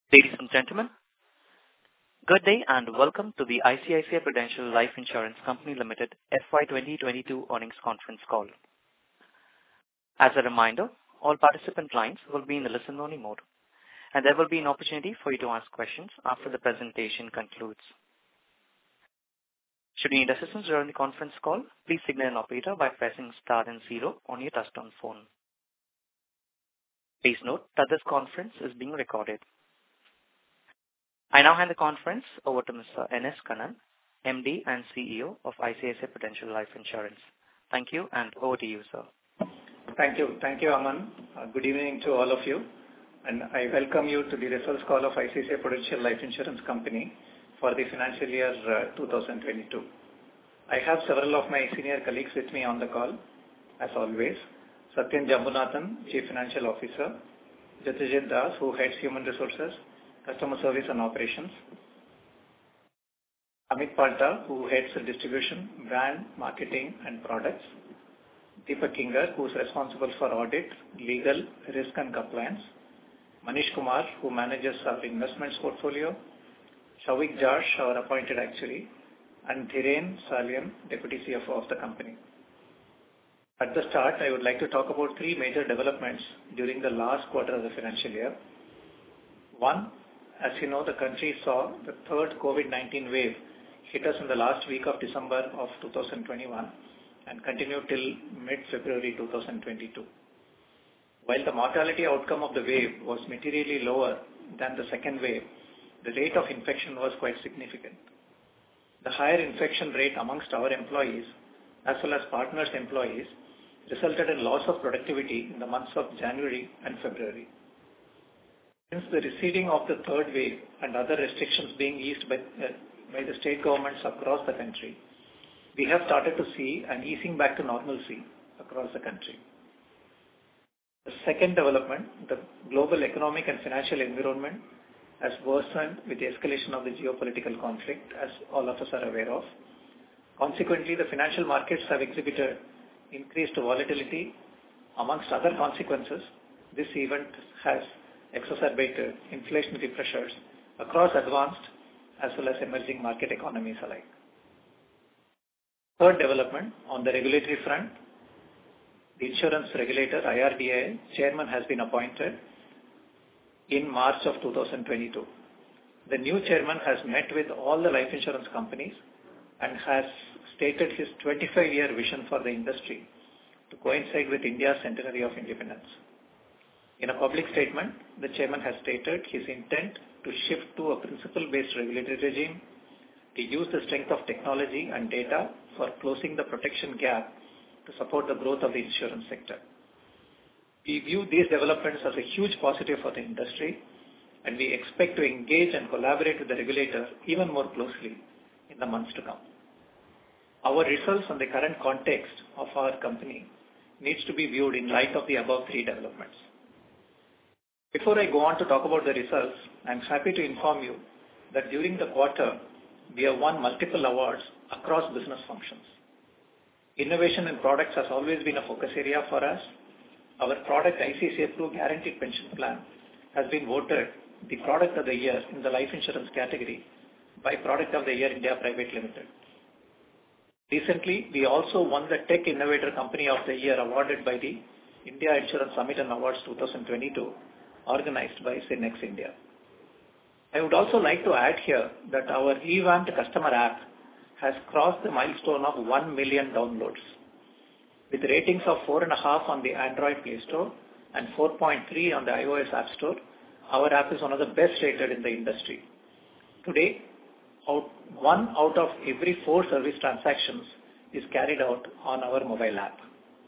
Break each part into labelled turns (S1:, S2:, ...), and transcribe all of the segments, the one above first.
S1: Ladies and gentlemen, good day and welcome to the ICICI Prudential Life Insurance Company Limited FY 2022 earnings conference call. As a reminder, all participant lines will be in the listen-only mode, and there will be an opportunity for you to ask questions after the presentation concludes. Should you need assistance during the conference call, please signal an operator by pressing star and zero on your touchtone phone. Please note that this conference is being recorded. I now hand the conference over to Mr. N.S. Kannan, MD and CEO of ICICI Prudential Life Insurance. Thank you, and over to you, sir.
S2: Thank you. Thank you, Aman. Good evening to all of you, and I welcome you to the results call of ICICI Prudential Life Insurance Company for the financial year 2022. I have several of my senior colleagues with me on the call, as always. Satyan Jambunathan, Chief Financial Officer, Jitendra Das, who heads Human Resources, Customer Service and Operations, Amit Palta, who heads Distribution, Brand, Marketing and Products, Deepak Kinger, who is responsible for Audit, Legal, Risk and Compliance, Manish Kumar, who manages our investments portfolio, Souvik Josh, our appointed actuary, and Dhiren Salian, Deputy CFO of the company. At the start, I would like to talk about three major developments during the last quarter of the financial year. One, as you know, the country saw the third COVID-19 wave hit us in the last week of December of 2021 and continued till mid-February 2022. While the mortality outcome of the wave was materially lower than the second wave, the rate of infection was quite significant. The higher infection rate amongst our employees as well as partners' employees resulted in loss of productivity in the months of January and February. Since the receding of the third wave and other restrictions being eased by the state governments across the country, we have started to see an easing back to normalcy across the country. The second development, the global economic and financial environment has worsened with the escalation of the geopolitical conflict, as all of us are aware of. Consequently, the financial markets have exhibited increased volatility. Amongst other consequences, this event has exacerbated inflationary pressures across advanced as well as emerging market economies alike. Third development, on the regulatory front, the insurance regulator IRDAI chairman has been appointed in March of 2022. The new chairman has met with all the life insurance companies and has stated his 25-year vision for the industry to coincide with India's centenary of independence. In a public statement, the chairman has stated his intent to shift to a principle-based regulatory regime, to use the strength of technology and data for closing the protection gap to support the growth of the insurance sector. We view these developments as a huge positive for the industry, and we expect to engage and collaborate with the regulator even more closely in the months to come. Our results and the current context of our company needs to be viewed in light of the above three developments. Before I go on to talk about the results, I am happy to inform you that during the quarter, we have won multiple awards across business functions. Innovation in products has always been a focus area for us. Our product ICICI Pru Guaranteed Pension Plan has been voted the Product of the Year in the life insurance category by Product of the Year India Private Limited. Recently, we also won the Tech Innovator Company of the Year awarded by the India Insurance Summit and Awards 2022, organized by Synex India. I would also like to add here that our revamped customer app has crossed the milestone of 1 million downloads. With ratings of 4.5 on the Android Play Store and 4.3 on the iOS App Store, our app is one of the best rated in the industry. Today, 1 out of every 4 service transactions is carried out on our mobile app.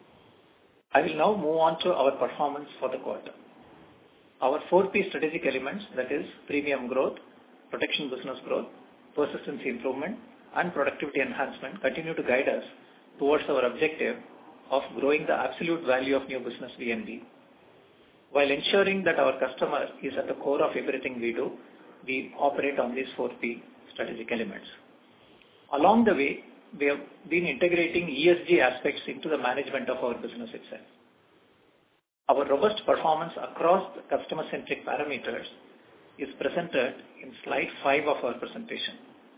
S2: I will now move on to our performance for the quarter. Our 4P strategic elements, that is premium growth, protection business growth, persistency improvement, and productivity enhancement, continue to guide us towards our objective of growing the absolute value of new business VNB. While ensuring that our customer is at the core of everything we do, we operate on these 4P strategic elements. Along the way, we have been integrating ESG aspects into the management of our business itself. Our robust performance across the customer-centric parameters is presented in slide 5 of our presentation.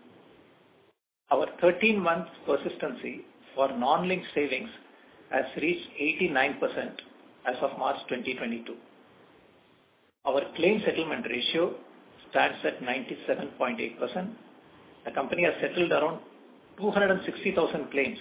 S2: Our 13-month persistency for non-linked savings has reached 89% as of March 2022. Our claim settlement ratio stands at 97.8%. The company has settled around 260,000 claims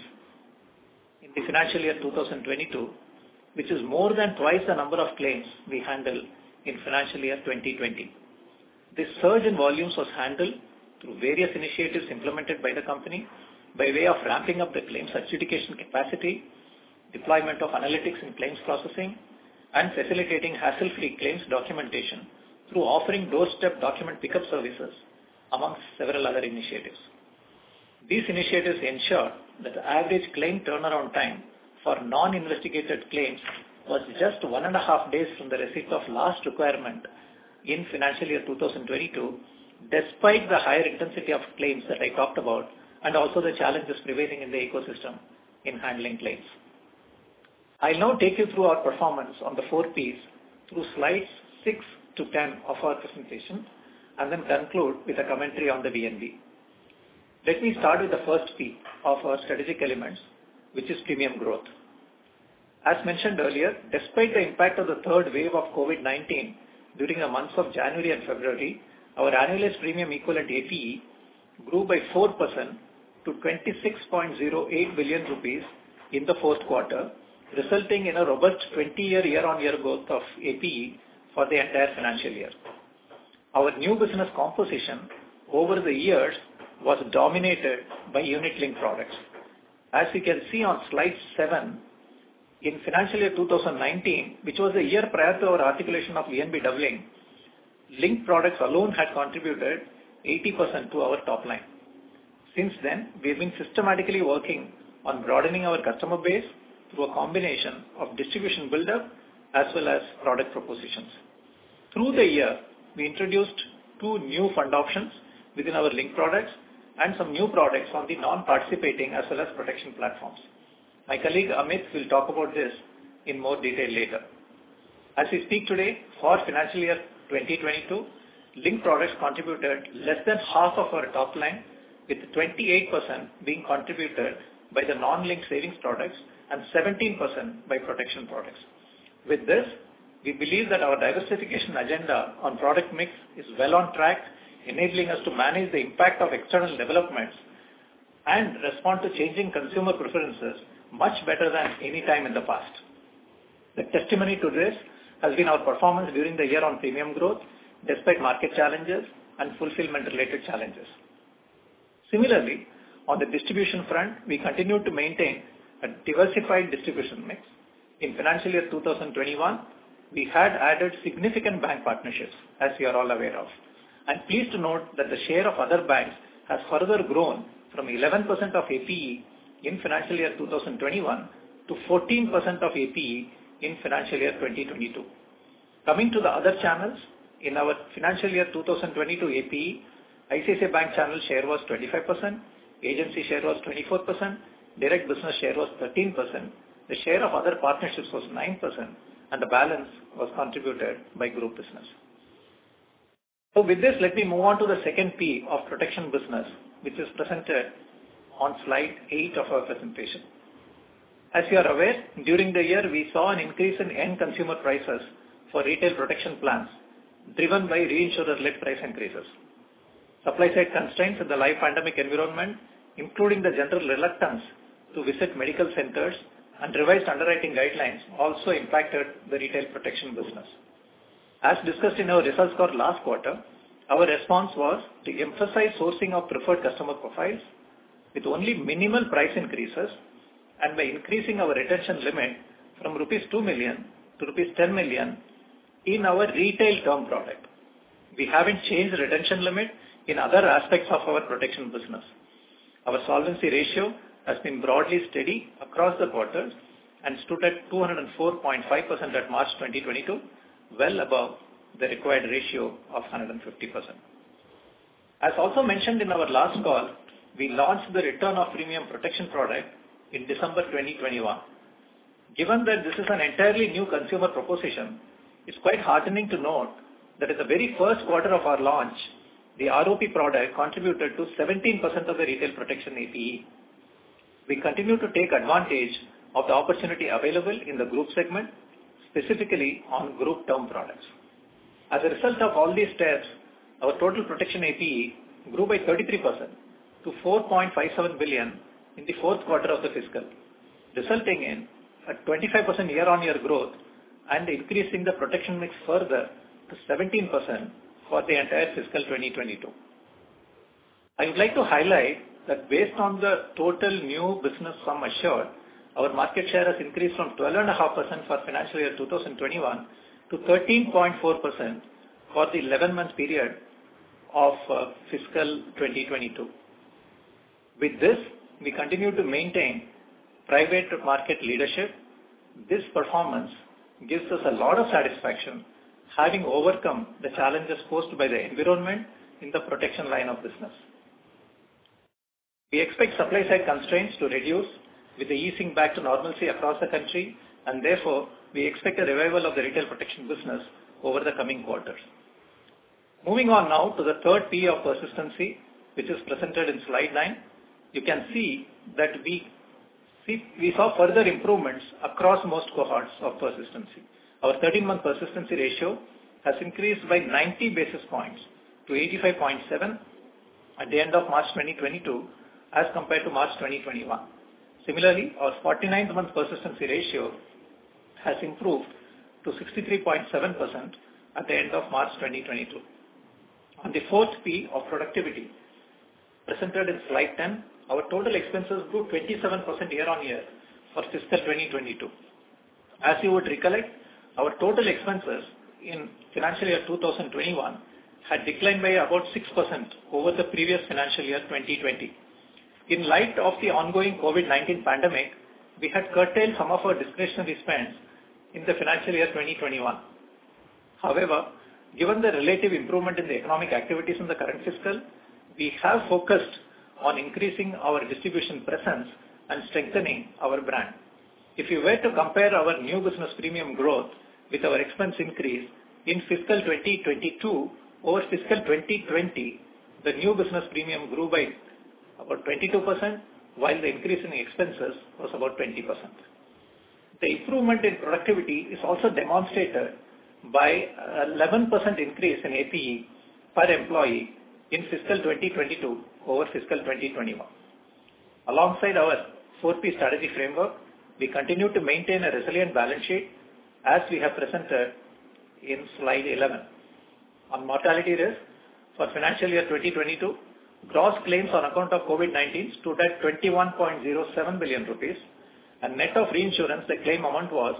S2: in the financial year 2022, which is more than twice the number of claims we handled in financial year 2020. This surge in volumes was handled through various initiatives implemented by the company by way of ramping up the claims adjudication capacity, deployment of analytics in claims processing, and facilitating hassle-free claims documentation through offering doorstep document pickup services, amongst several other initiatives. These initiatives ensure that the average claim turnaround time for non-investigated claims was just 1.5 days from the receipt of last requirement in financial year 2022, despite the higher intensity of claims that I talked about and also the challenges prevailing in the ecosystem in handling claims. I'll now take you through our performance on the 4 Ps through slides 6 to 10 of our presentation and then conclude with a commentary on the VNB. Let me start with the first P of our strategic elements, which is premium growth. As mentioned earlier, despite the impact of the third wave of COVID-19 during the months of January and February, our annualized premium equivalent APE grew by 4% to 26.08 billion rupees in the fourth quarter, resulting in a robust 20-year year-on-year growth of APE for the entire financial year. Our new business composition over the years was dominated by unit-linked products. As you can see on slide 7, in financial year 2019, which was the year prior to our articulation of VNB doubling, linked products alone had contributed 80% to our top line. Since then, we have been systematically working on broadening our customer base through a combination of distribution build-up as well as product propositions. Through the year, we introduced 2 new fund options within our linked products and some new products on the non-participating as well as protection platforms. My colleague Amit will talk about this in more detail later. As we speak today, for financial year 2022, linked products contributed less than half of our top line, with 28% being contributed by the non-linked savings products and 17% by protection products. With this, we believe that our diversification agenda on product mix is well on track, enabling us to manage the impact of external developments and respond to changing consumer preferences much better than any time in the past. The testimony to this has been our performance during the year on premium growth, despite market challenges and fulfillment-related challenges. Similarly, on the distribution front, we continue to maintain a diversified distribution mix. In financial year 2021, we had added significant bank partnerships, as you are all aware of. I'm pleased to note that the share of other banks has further grown from 11% of APE in financial year 2021 to 14% of APE in financial year 2022. Coming to the other channels, in our financial year 2022 APE, ICICI Bank channel share was 25%, agency share was 24%, direct business share was 13%, the share of other partnerships was 9%, and the balance was contributed by group business. So with this, let me move on to the second P of protection business, which is presented on slide 8 of our presentation. As you are aware, during the year, we saw an increase in end consumer prices for retail protection plans, driven by reinsurer-led price increases. Supply-side constraints in the live pandemic environment, including the general reluctance to visit medical centers and revised underwriting guidelines, also impacted the retail protection business. As discussed in our results call last quarter, our response was to emphasize sourcing of preferred customer profiles with only minimal price increases and by increasing our retention limit from rupees 2 million to rupees 10 million in our retail term product. We haven't changed the retention limit in other aspects of our protection business. Our solvency ratio has been broadly steady across the quarters and stood at 204.5% at March 2022, well above the required ratio of 150%. As also mentioned in our last call, we launched the return of premium protection product in December 2021. Given that this is an entirely new consumer proposition, it's quite heartening to note that is the very first quarter of our launch, the ROP product contributed to 17% of the retail protection APE. We continue to take advantage of the opportunity available in the group segment, specifically on group term products. As a result of all these steps, our total protection APE grew by 33% to 4.57 billion in the fourth quarter of the fiscal, resulting in a 25% year-on-year growth and increasing the protection mix further to 17% for the entire fiscal 2022. I would like to highlight that based on the total new business sum assured, our market share has increased from 12.5% for financial year 2021 to 13.4% for the 11-month period of fiscal 2022. With this, we continue to maintain private market leadership. This performance gives us a lot of satisfaction, having overcome the challenges posed by the environment in the protection line of business. We expect supply side constraints to reduce with the easing back to normalcy across the country, and therefore we expect a revival of the retail protection business over the coming quarters. Moving on now to the third P of persistency, which is presented in slide 9, you can see that we saw further improvements across most cohorts of persistency. Our 13-month persistency ratio has increased by 90 basis points to 85.7 at the end of March 2022 as compared to March 2021. Similarly, our 49th-month persistency ratio has improved to 63.7% at the end of March 2022. On the fourth P of productivity, presented in slide 10, our total expenses grew 27% year-on-year for fiscal 2022. As you would recollect, our total expenses in financial year 2021 had declined by about 6% over the previous financial year 2020. In light of the ongoing COVID-19 pandemic, we had curtailed some of our discretionary spends in the financial year 2021. However, given the relative improvement in the economic activities in the current fiscal, we have focused on increasing our distribution presence and strengthening our brand. If you were to compare our new business premium growth with our expense increase in fiscal 2022 over fiscal 2020, the new business premium grew by about 22%, while the increase in expenses was about 20%. The improvement in productivity is also demonstrated by 11% increase in APE per employee in fiscal 2022 over fiscal 2021. Alongside our 4P strategy framework, we continue to maintain a resilient balance sheet as we have presented in slide 11. On mortality risk, for financial year 2022, gross claims on account of COVID-19 stood at 21.07 billion rupees, and net of reinsurance, the claim amount was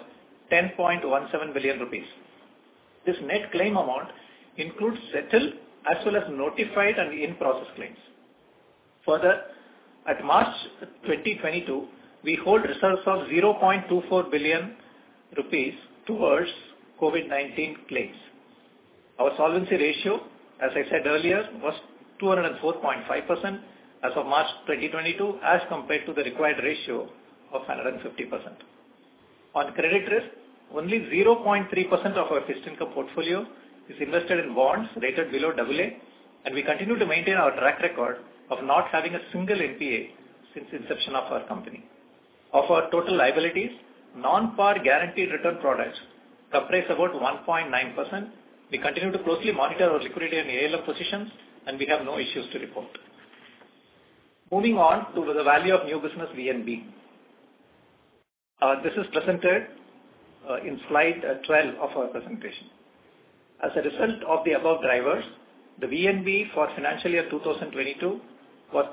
S2: 10.17 billion rupees. This net claim amount includes settled as well as notified and in-process claims. Further, at March 2022, we hold reserves of 0.24 billion rupees towards COVID-19 claims. Our solvency ratio, as I said earlier, was 204.5% as of March 2022 as compared to the required ratio of 150%. On credit risk, only 0.3% of our fixed income portfolio is invested in bonds rated below AA, and we continue to maintain our track record of not having a single NPA since inception of our company. Of our total liabilities, non-par guaranteed return products comprise about 1.9%. We continue to closely monitor our liquidity and ALM positions, and we have no issues to report. Moving on to the value of new business VNB. This is presented in slide 12 of our presentation. As a result of the above drivers, the VNB for financial year 2022 was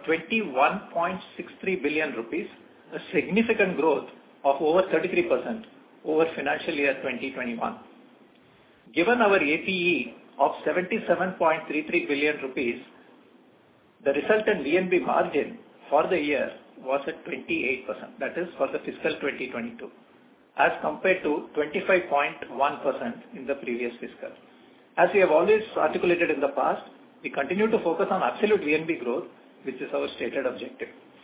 S2: 21.63 billion rupees, a significant growth of over 33% over financial year 2021. Given our APE of 77.33 billion rupees, the resultant VNB margin for the year was at 28%, that is for the fiscal 2022, as compared to 25.1% in the previous fiscal. As we have always articulated in the past, we continue to focus on absolute VNB growth, which is our stated objective.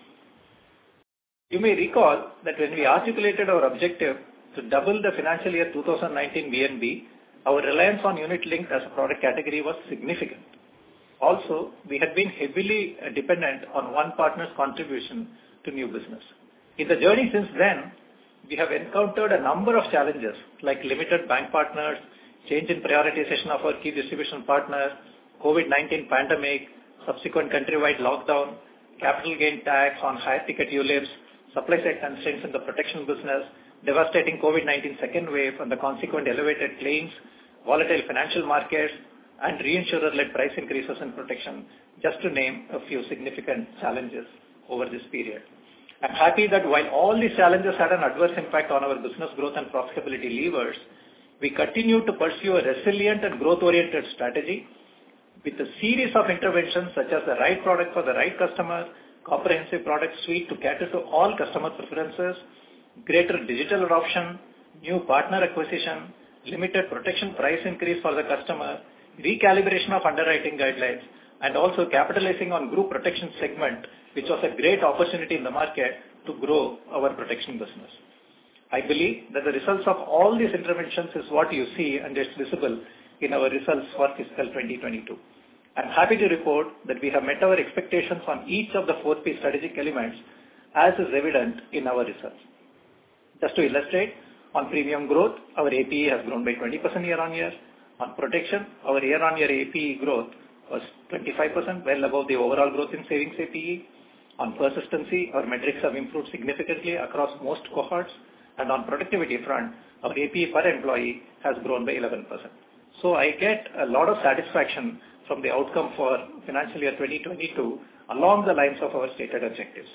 S2: You may recall that when we articulated our objective to double the financial year 2019 VNB, our reliance on unit-linked as a product category was significant. Also, we had been heavily dependent on one partner's contribution to new business. In the journey since then, we have encountered a number of challenges like limited bank partners, change in prioritization of our key distribution partners, COVID-19 pandemic, subsequent countrywide lockdown, capital gain tax on higher ticket ULIPs, supply side constraints in the protection business, devastating COVID-19 second wave and the consequent elevated claims, volatile financial markets, and reinsurer-led price increases in protection, just to name a few significant challenges over this period. I'm happy that while all these challenges had an adverse impact on our business growth and profitability levers, we continue to pursue a resilient and growth-oriented strategy with a series of interventions such as the right product for the right customer, comprehensive product suite to cater to all customer preferences, greater digital adoption, new partner acquisition, limited protection price increase for the customer, recalibration of underwriting guidelines, and also capitalizing on group protection segment, which was a great opportunity in the market to grow our protection business. I believe that the results of all these interventions is what you see and is visible in our results for fiscal 2022. I'm happy to report that we have met our expectations on each of the 4P strategic elements as is evident in our results. Just to illustrate, on premium growth, our APE has grown by 20% year-on-year. On protection, our year-on-year APE growth was 25%, well above the overall growth in savings APE. On persistency, our metrics have improved significantly across most cohorts. And on productivity front, our APE per employee has grown by 11%. So I get a lot of satisfaction from the outcome for financial year 2022 along the lines of our stated objectives.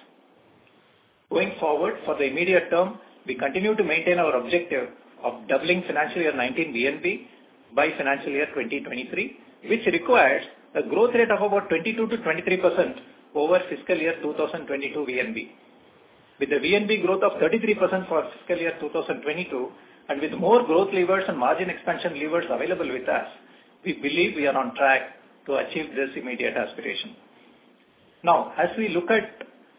S2: Going forward, for the immediate term, we continue to maintain our objective of doubling financial year 19 VNB by financial year 2023, which requires a growth rate of about 22 to 23% over fiscal year 2022 VNB. With the VNB growth of 33% for fiscal year 2022, and with more growth levers and margin expansion levers available with us, we believe we are on track to achieve this immediate aspiration. Now, as we look at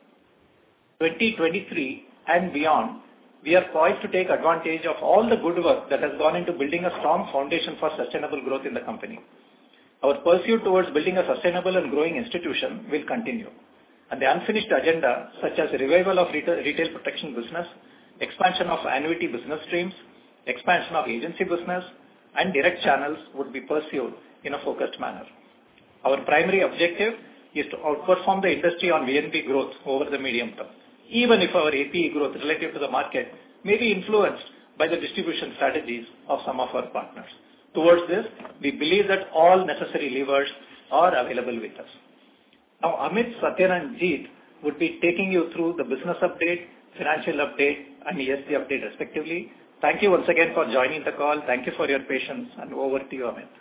S2: 2023 and beyond, we are poised to take advantage of all the good work that has gone into building a strong foundation for sustainable growth in the company. Our pursuit towards building a sustainable and growing institution will continue. And the unfinished agenda, such as revival of retail protection business, expansion of annuity business streams, expansion of agency business, and direct channels would be pursued in a focused manner. Our primary objective is to outperform the industry on VNB growth over the medium term, even if our APE growth relative to the market may be influenced by the distribution strategies of some of our partners. Towards this, we believe that all necessary levers are available with us. Now, Amit, Satyan, and Jeet would be taking you through the business update, financial update, and ESG update respectively. Thank you once again for joining the call. Thank you for your patience, and over to you, Amit.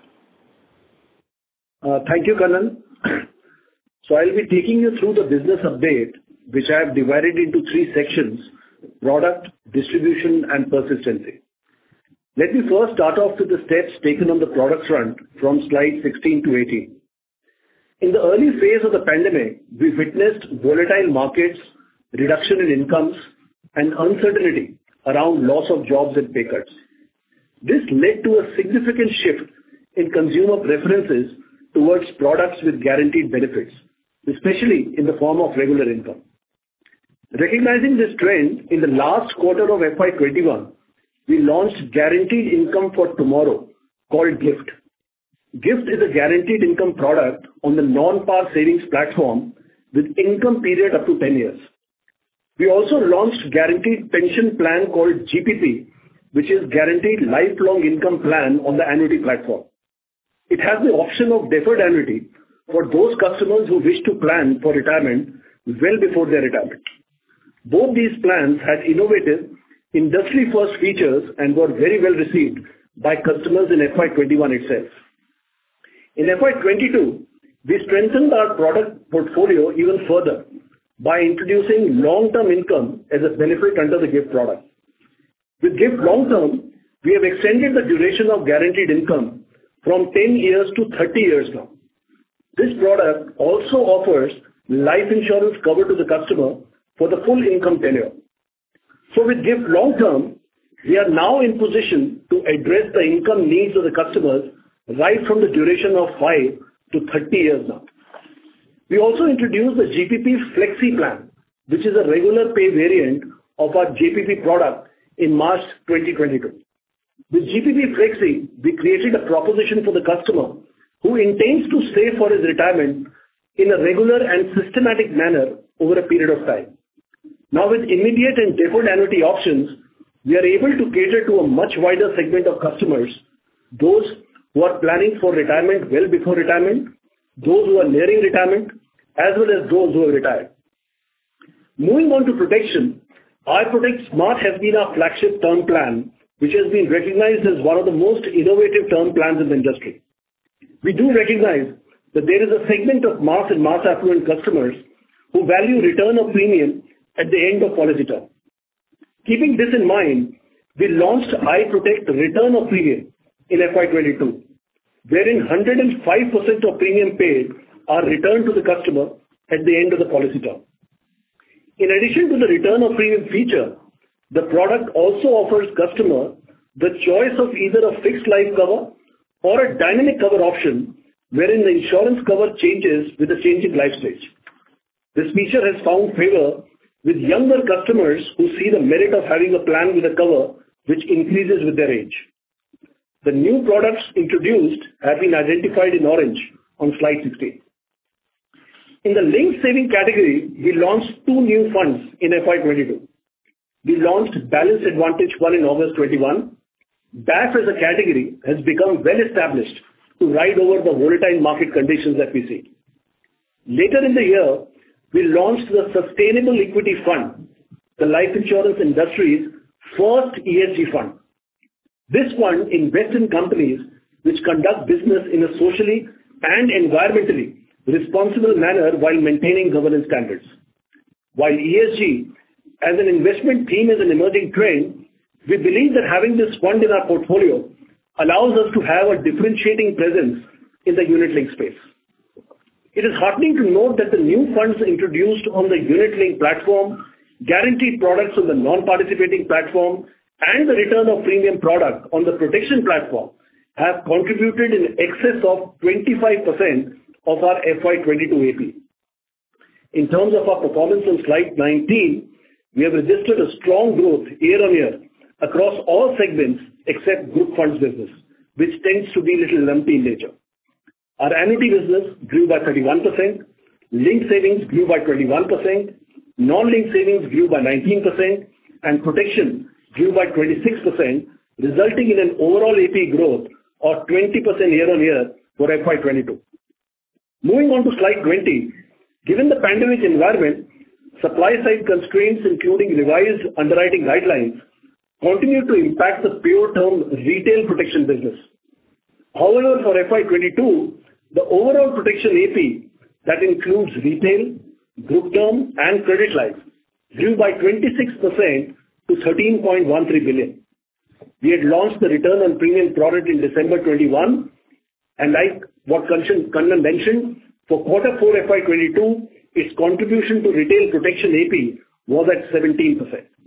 S3: Thank you, Kannan. So I'll be taking you through the business update, which I have divided into three sections: product, distribution, and persistency. Let me first start off with the steps taken on the product front from slide 16 to 18. In the early phase of the pandemic, we witnessed volatile markets, reduction in incomes, and uncertainty around loss of jobs and pay cuts. This led to a significant shift in consumer preferences towards products with guaranteed benefits, especially in the form of regular income. Recognizing this trend, in the last quarter of FY21, we launched Guaranteed Income for Tomorrow, called GIFT. GIFT is a guaranteed income product on the non-par savings platform with income period up to 10 years. We also launched Guaranteed Pension Plan called GPP, which is Guaranteed Lifelong Income Plan on the annuity platform. It has the option of deferred annuity for those customers who wish to plan for retirement well before their retirement. Both these plans had innovative, industry-first features and were very well received by customers in FY21 itself. In FY22, we strengthened our product portfolio even further by introducing long-term income as a benefit under the GIFT product. With GIFT long-term, we have extended the duration of guaranteed income from 10 years to 30 years now. This product also offers life insurance cover to the customer for the full income tenure. So with GIFT long-term, We are now in position to address the income needs of the customers right from the duration of 5 to 30 years now. We also introduced the GPP Flexi Plan, which is a regular pay variant of our JPP product in March 2022. With GPP Flexi, we created a proposition for the customer who intends to save for his retirement in a regular and systematic manner over a period of time. Now, with immediate and deferred annuity options, we are able to cater to a much wider segment of customers, those who are planning for retirement well before retirement, those who are nearing retirement, as well as those who have retired. Moving on to protection, iProtect Smart has been our flagship term plan, which has been recognized as one of the most innovative term plans in the industry. We do recognize that there is a segment of mass and mass affluent customers who value return of premium at the end of policy term. Keeping this in mind, we launched iProtect Return of Premium in FY22, wherein 105% of premium paid are returned to the customer at the end of the policy term. In addition to the return of premium feature, the product also offers customer the choice of either a fixed life cover or a dynamic cover option, wherein the insurance cover changes with the changing life stage. This feature has found favor with younger customers who see the merit of having a plan with a cover which increases with their age. The new products introduced have been identified in orange on slide 16. In the linked saving category, we launched 2 new funds in FY22. We launched Balanced Advantage Fund in August 21. BAF as a category has become well established to ride over the volatile market conditions that we see. Later in the year, we launched the Sustainable Equity Fund, the life insurance industry's first ESG fund. This fund invests in companies which conduct business in a socially and environmentally responsible manner while maintaining governance standards. While ESG as an investment theme is an emerging trend, we believe that having this fund in our portfolio allows us to have a differentiating presence in the unit-linked space. It is heartening to note that the new funds introduced on the unit-linked platform, guaranteed products on the non-participating platform, and the return of premium product on the protection platform have contributed in excess of 25% of our FY22 AP. In terms of our performance on slide 19, we have registered a strong growth year-on-year across all segments except group funds business, which tends to be a little lumpy in nature. Our annuity business grew by 31%, linked savings grew by 21%, non-linked savings grew by 19%, and protection grew by 26%, resulting in an overall AP growth of 20% year-on-year for FY22. Moving on to slide 20, given the pandemic environment, supply-side constraints, including revised underwriting guidelines, continue to impact the pure term retail protection business. However, for FY22, the overall protection AP, that includes retail, group term, and credit life, grew by 26% to 13.13 billion. We had launched the return on premium product in December 21, and like what Kannan mentioned, for quarter 4 FY22, its contribution to retail protection AP was at 17%.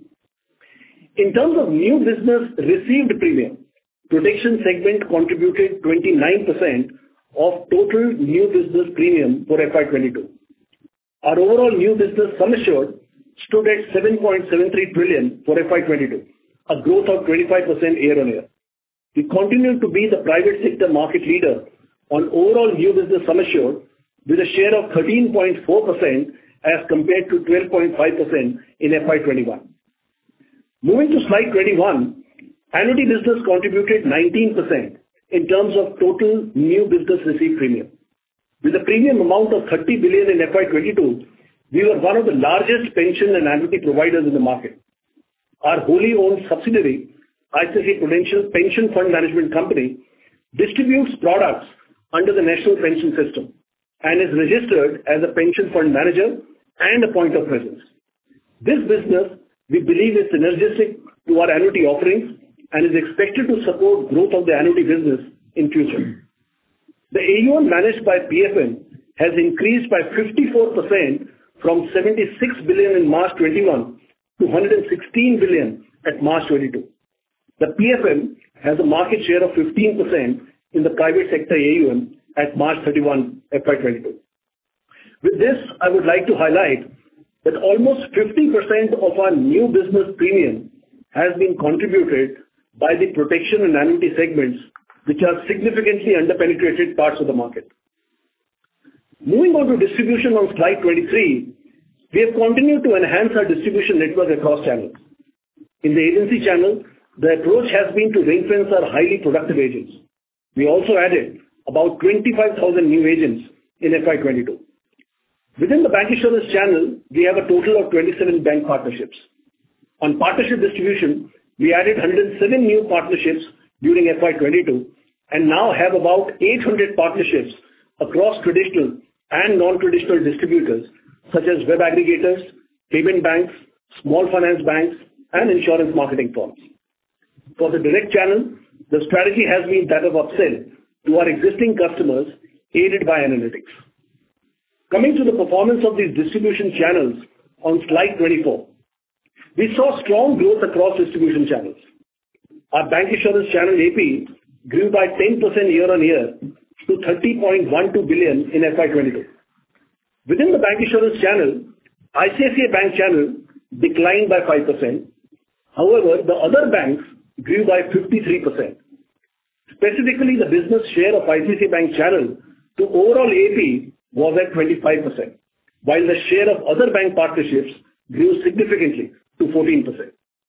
S3: In terms of new business received premium, protection segment contributed 29% of total new business premium for FY22. Our overall new business sum assured stood at 7.73 trillion for FY22, a growth of 25% year-on-year. We continue to be the private sector market leader on overall new business sum assured with a share of 13.4% as compared to 12.5% in FY21. Moving to slide 21, annuity business contributed 19% in terms of total new business received premium. With a premium amount of 30 billion in FY22, we were one of the largest pension and annuity providers in the market. Our wholly owned subsidiary, ICICI Prudential Pension Fund Management Company, distributes products under the National Pension System and is registered as a pension fund manager and a point of presence. This business, we believe, is synergistic to our annuity offerings and is expected to support growth of the annuity business in future. The AUM managed by PFN has increased by 54% from 76 billion in March 21 to 116 billion at March 22. The PFM has a market share of 15% in the private sector AUM at March 31, FY22. With this, I would like to highlight that almost 50% of our new business premium has been contributed by the protection and annuity segments, which are significantly under-penetrated parts of the market. Moving on to distribution on slide 23, we have continued to enhance our distribution network across channels. In the agency channel, the approach has been to ring-fence our highly productive agents. We also added about 25,000 new agents in FY22. Within the bancassurance channel, we have a total of 27 bank partnerships. On partnership distribution, we added 107 new partnerships during FY22 and now have about 800 partnerships across traditional and non-traditional distributors such as web aggregators, payment banks, small finance banks, and insurance marketing firms. For the direct channel, the strategy has been that of upsell to our existing customers aided by analytics. Coming to the performance of these distribution channels on slide 24, we saw strong growth across distribution channels. Our bancassurance channel AP grew by 10% year-on-year to 30.12 billion in FY22. Within the bancassurance channel, ICICI Bank channel declined by 5%. However, the other banks grew by 53%. Specifically, the business share of ICICI Bank channel to overall AP was at 25%, while the share of other bank partnerships grew significantly to 14%.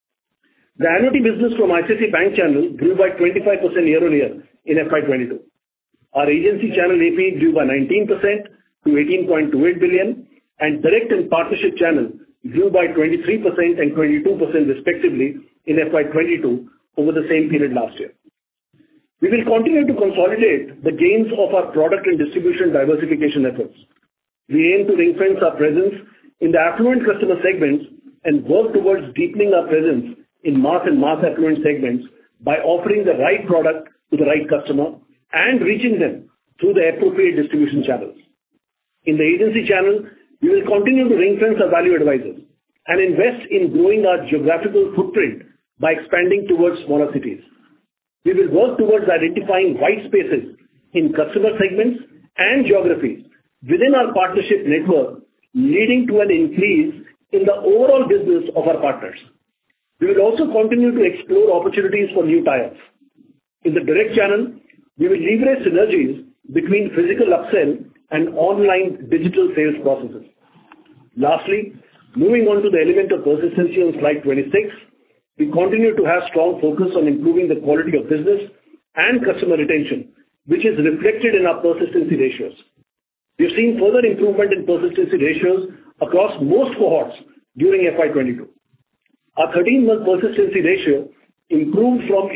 S3: The annuity business from ICICI Bank channel grew by 25% year-on-year in FY22. Our agency channel AP grew by 19% to 18.28 billion, and direct and partnership channel grew by 23% and 22% respectively in FY22 over the same period last year. We will continue to consolidate the gains of our product and distribution diversification efforts. We aim to ring-fence our presence in the affluent customer segments and work towards deepening our presence in mass and mass affluent segments by offering the right product to the right customer and reaching them through the appropriate distribution channels. In the agency channel, we will continue to ring-fence our value advisors and invest in growing our geographical footprint by expanding towards smaller cities. We will work towards identifying white spaces in customer segments and geographies within our partnership network, leading to an increase in the overall business of our partners. We will also continue to explore opportunities for new tie-ups. In the direct channel, we will leverage synergies between physical upsell and online digital sales processes. Lastly, moving on to the element of persistency on slide 26, we continue to have strong focus on improving the quality of business and customer retention, which is reflected in our persistency ratios. We have seen further improvement in persistency ratios across most cohorts during FY22. Our 13-month persistency ratio improved from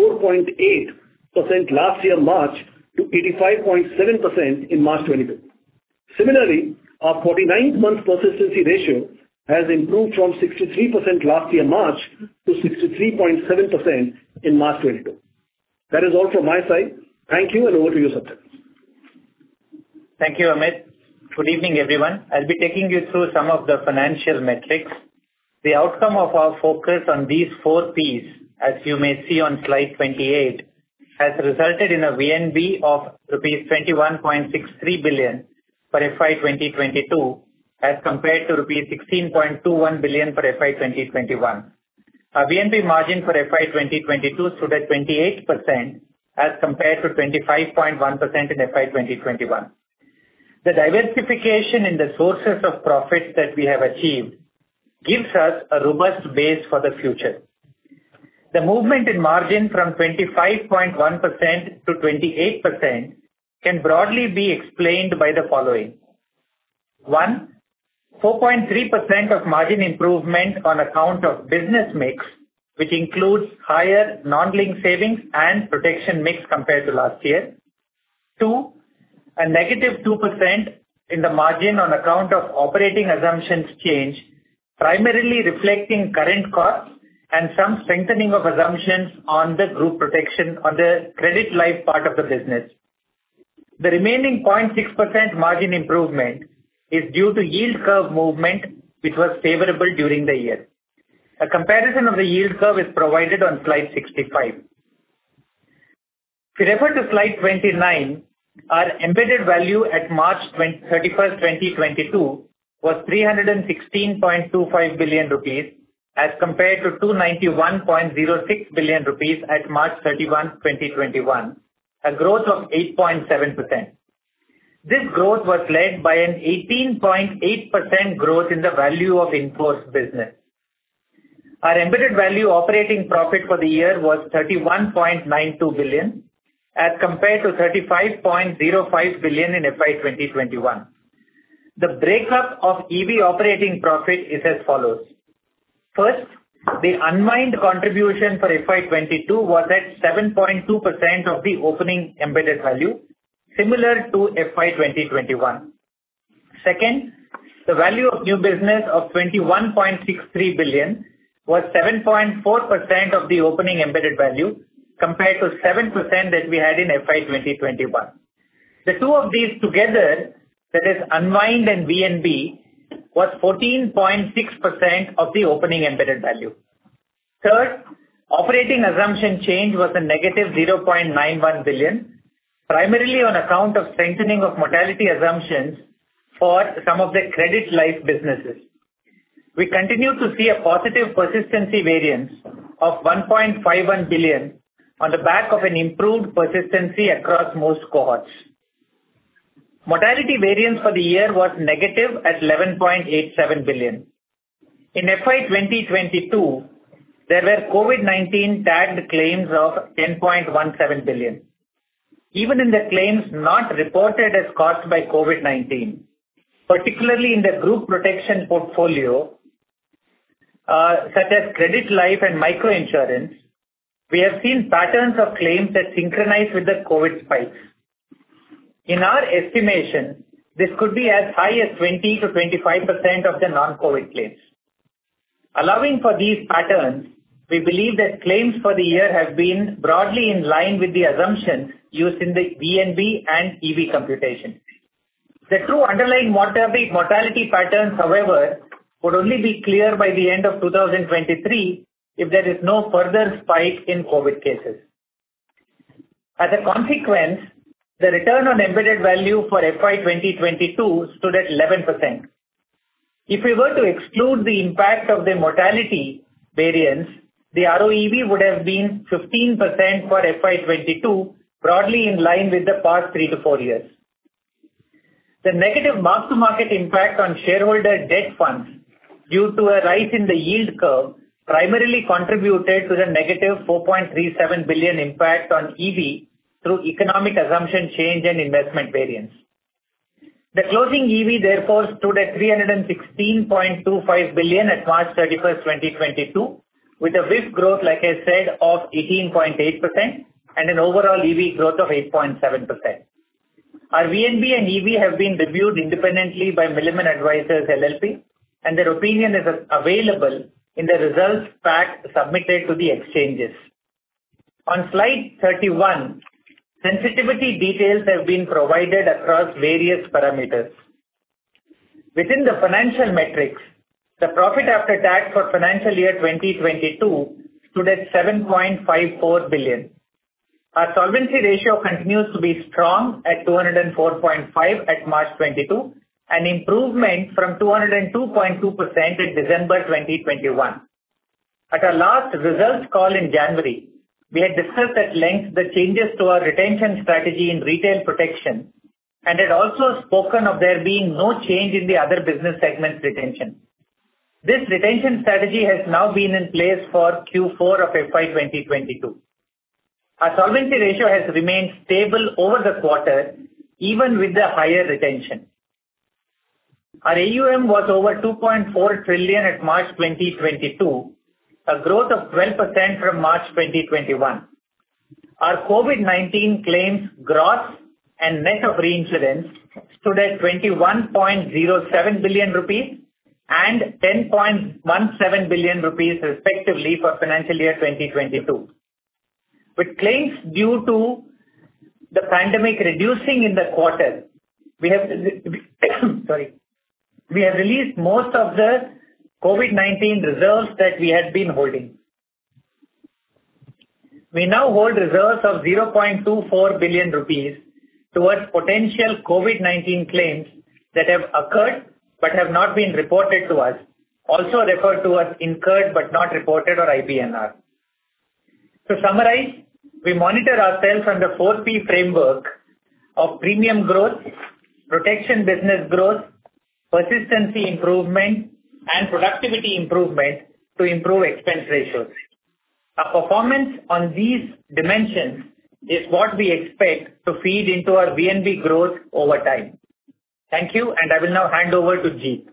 S3: 84.8% last year March to 85.7% in March 22. Similarly, our 49th month persistency ratio has improved from 63% last year March to 63.7% in March 22. That is all from my side. Thank you, and over to you, Satyan.
S4: Thank you, Amit. Good evening, everyone. I'll be taking you through some of the financial metrics. The outcome of our focus on these 4 Ps, as you may see on slide 28, has resulted in a VNB of rupees 21.63 billion for FY 2022 as compared to rupees 16.21 billion for FY 2021. Our VNB margin for FY 2022 stood at 28% as compared to 25.1% in FY 2021. The diversification in the sources of profits that we have achieved gives us a robust base for the future. The movement in margin from 25.1% to 28% can broadly be explained by the following. 1. 4.3% of margin improvement on account of business mix, which includes higher non-linked savings and protection mix compared to last year. 2. A negative 2% in the margin on account of operating assumptions change, primarily reflecting current costs and some strengthening of assumptions on the group protection on the credit life part of the business. The remaining 0.6% margin improvement is due to yield curve movement, which was favorable during the year. A comparison of the yield curve is provided on slide 65. If you refer to slide 29, our embedded value at March 31st, 2022 was 316.25 billion rupees as compared to 291.06 billion rupees at March 31, 2021, a growth of 8.7%. This growth was led by an 18.8% growth in the value of in-force business. Our embedded value operating profit for the year was 31.92 billion as compared to 35.05 billion in FY 2021. The breakup of EV operating profit is as follows. First, the unwind contribution for FY 22 was at 7.2% of the opening embedded value, similar to FY 2021. Second, the value of new business of 21.63 billion was 7.4% of the opening embedded value compared to 7% that we had in FY 2021. The two of these together, that is unwind and VNB, was 14.6% of the opening embedded value. Third, operating assumption change was a negative 0.91 billion, primarily on account of strengthening of mortality assumptions for some of the credit life businesses. We continue to see a positive persistency variance of 1.51 billion on the back of an improved persistency across most cohorts. Mortality variance for the year was negative at 11.87 billion. In FY 2022, there were COVID-19 tagged claims of 10.17 billion. Even in the claims not reported as caused by COVID-19, particularly in the group protection portfolio, such as credit life and microinsurance, we have seen patterns of claims that synchronize with the COVID spikes. In our estimation, this could be as high as 20 to 25% of the non-COVID claims. Allowing for these patterns, we believe that claims for the year have been broadly in line with the assumptions used in the VNB and EV computation. The true underlying mortality patterns, however, would only be clear by the end of 2023 if there is no further spike in COVID cases. As a consequence, the return on embedded value for FY 2022 stood at 11%. If we were to exclude the impact of the mortality variance, the ROEV would have been 15% for FY 22, broadly in line with the past 3 to 4 years. The negative mark-to-market impact on shareholder debt funds due to a rise in the yield curve primarily contributed to the negative 4.37 billion impact on EV through economic assumption change and investment variance. The closing EV therefore stood at 316.25 billion at March 31st, 2022, with a VIF growth, like I said, of 18.8% and an overall EV growth of 8.7%. Our VNB and EV have been reviewed independently by Milliman Advisors LLP, and their opinion is available in the results pack submitted to the exchanges. On slide 31, sensitivity details have been provided across various parameters. Within the financial metrics, the profit after tax for financial year 2022 stood at 7.54 billion. Our solvency ratio continues to be strong at 204.5 at March 22, an improvement from 202.2% in December 2021. At our last results call in January, we had discussed at length the changes to our retention strategy in retail protection and had also spoken of there being no change in the other business segments retention. This retention strategy has now been in place for Q4 of FY 2022. Our solvency ratio has remained stable over the quarter, even with the higher retention. Our AUM was over 2.4 trillion at March 2022, a growth of 12% from March 2021. Our COVID-19 claims gross and net of reinsurance stood at 21.07 billion rupees and 10.17 billion rupees respectively for financial year 2022. With claims due to the pandemic reducing in the quarter, we have released most of the COVID-19 reserves that we had been holding. We now hold reserves of 0.24 billion rupees towards potential COVID-19 claims that have occurred but have not been reported to us, also referred to as incurred but not reported, or IBNR. To summarize, we monitor ourselves under 4P framework of premium growth, protection business growth, persistency improvement, and productivity improvement to improve expense ratios. Our performance on these dimensions is what we expect to feed into our VNB growth over time. Thank you, and I will now hand over to Jeet.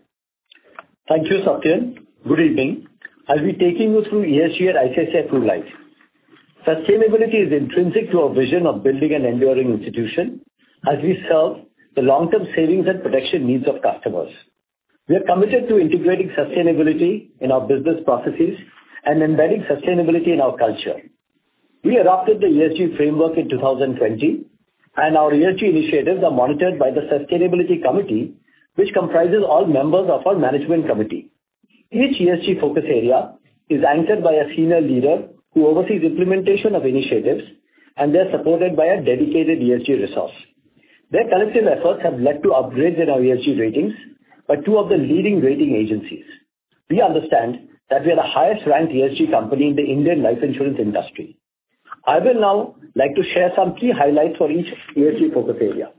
S5: Thank you, Satyan. Good evening. I'll be taking you through ESG at ICICI Pru Life. Sustainability is intrinsic to our vision of building an enduring institution as we serve the long-term savings and protection needs of customers. We are committed to integrating sustainability in our business processes and embedding sustainability in our culture. We adopted the ESG framework in 2020, and our ESG initiatives are monitored by the Sustainability Committee, which comprises all members of our management committee. Each ESG focus area is anchored by a senior leader who oversees implementation of initiatives, and they are supported by a dedicated ESG resource. Their collective efforts have led to upgrades in our ESG ratings by two of the leading rating agencies. We understand that we are the highest ranked ESG company in the Indian life insurance industry. I will now like to share some key highlights for each ESG focus area.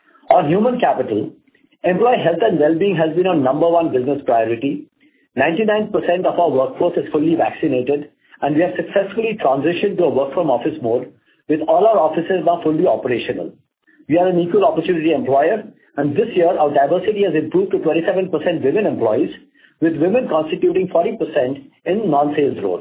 S5: On human capital, employee health and well-being has been our number one business priority. 99% of our workforce is fully vaccinated, and we have successfully transitioned to a work from office mode with all our offices now fully operational. We are an equal opportunity employer, and this year our diversity has improved to 27% women employees, with women constituting 40% in non-sales roles.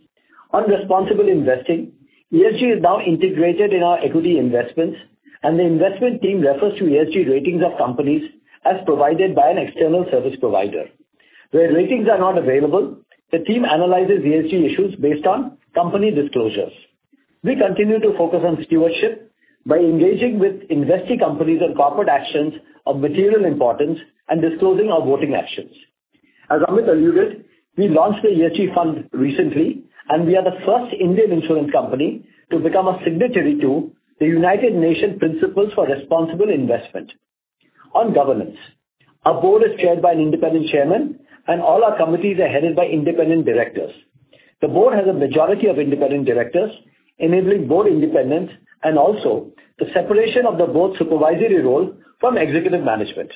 S5: On responsible investing, ESG is now integrated in our equity investments, and the investment team refers to ESG ratings of companies as provided by an external service provider. Where ratings are not available, the team analyzes ESG issues based on company disclosures. We continue to focus on stewardship by engaging with investee companies on corporate actions of material importance and disclosing our voting actions. As Amit alluded, we launched the ESG fund recently, and we are the first Indian insurance company to become a signatory to the United Nations Principles for Responsible Investment. On governance, our board is chaired by an independent chairman, and all our committees are headed by independent directors. The board has a majority of independent directors, enabling board independence and also the separation of the board supervisory role from executive management.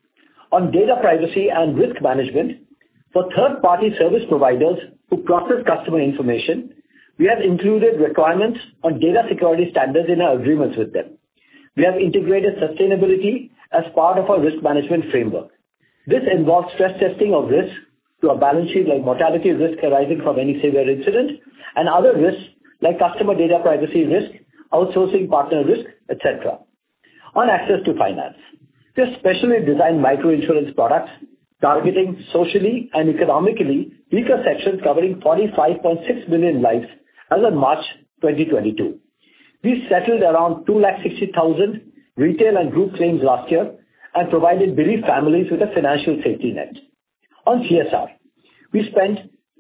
S5: On data privacy and risk management, for third-party service providers who process customer information, we have included requirements on data security standards in our agreements with them. We have integrated sustainability as part of our risk management framework. This involves stress testing of risk to a balance sheet like mortality risk arising from any severe incident and other risks like customer data privacy risk, outsourcing partner risk, etc. On access to finance, we have specially designed micro-insurance products targeting socially and economically weaker sections covering 45.6 million lives as of March 2022. We settled around 260,000 retail and group claims last year and provided bereaved families with a financial safety net. On CSR, we spent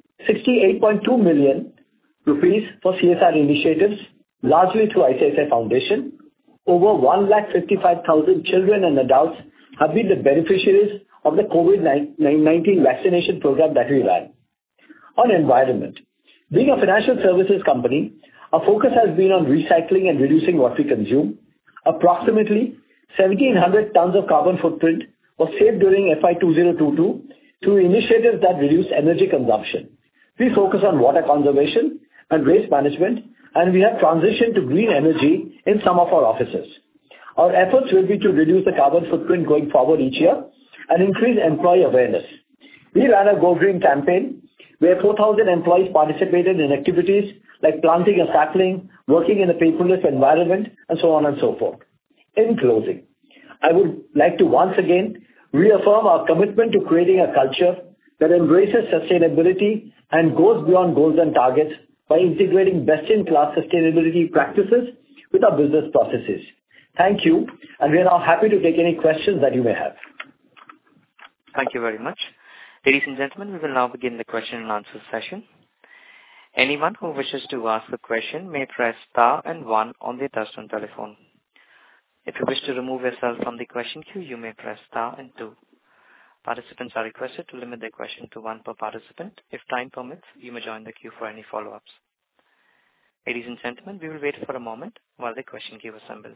S5: 68.2 million rupees for CSR initiatives, largely through ICICI Foundation. Over 155,000 children and adults have been the beneficiaries of the COVID-19 vaccination program that we ran. On environment, being a financial services company, our focus has been on recycling and reducing what we consume. Approximately 1,700 tons of carbon footprint was saved during FY 2022 through initiatives that reduce energy consumption. We focus on water conservation and waste management, and we have transitioned to green energy in some of our offices. Our efforts will be to reduce the carbon footprint going forward each year and increase employee awareness. We ran a Go Green campaign where 4,000 employees participated in activities like planting a sapling, working in a paperless environment, and so on and so forth. In closing, I would like to once again reaffirm our commitment to creating a culture that embraces sustainability and goes beyond goals and targets by integrating best-in-class sustainability practices with our business processes. Thank you, and we are now happy to take any questions that you may have.
S1: Thank you very much. Ladies and gentlemen, we will now begin the question and answer session. Anyone who wishes to ask a question may press star and one on their touchtone telephone. If you wish to remove yourself from the question queue, you may press star and two. Participants are requested to limit their question to one per participant. If time permits, you may join the queue for any follow-ups. Ladies and gentlemen, we will wait for a moment while the question queue assembles.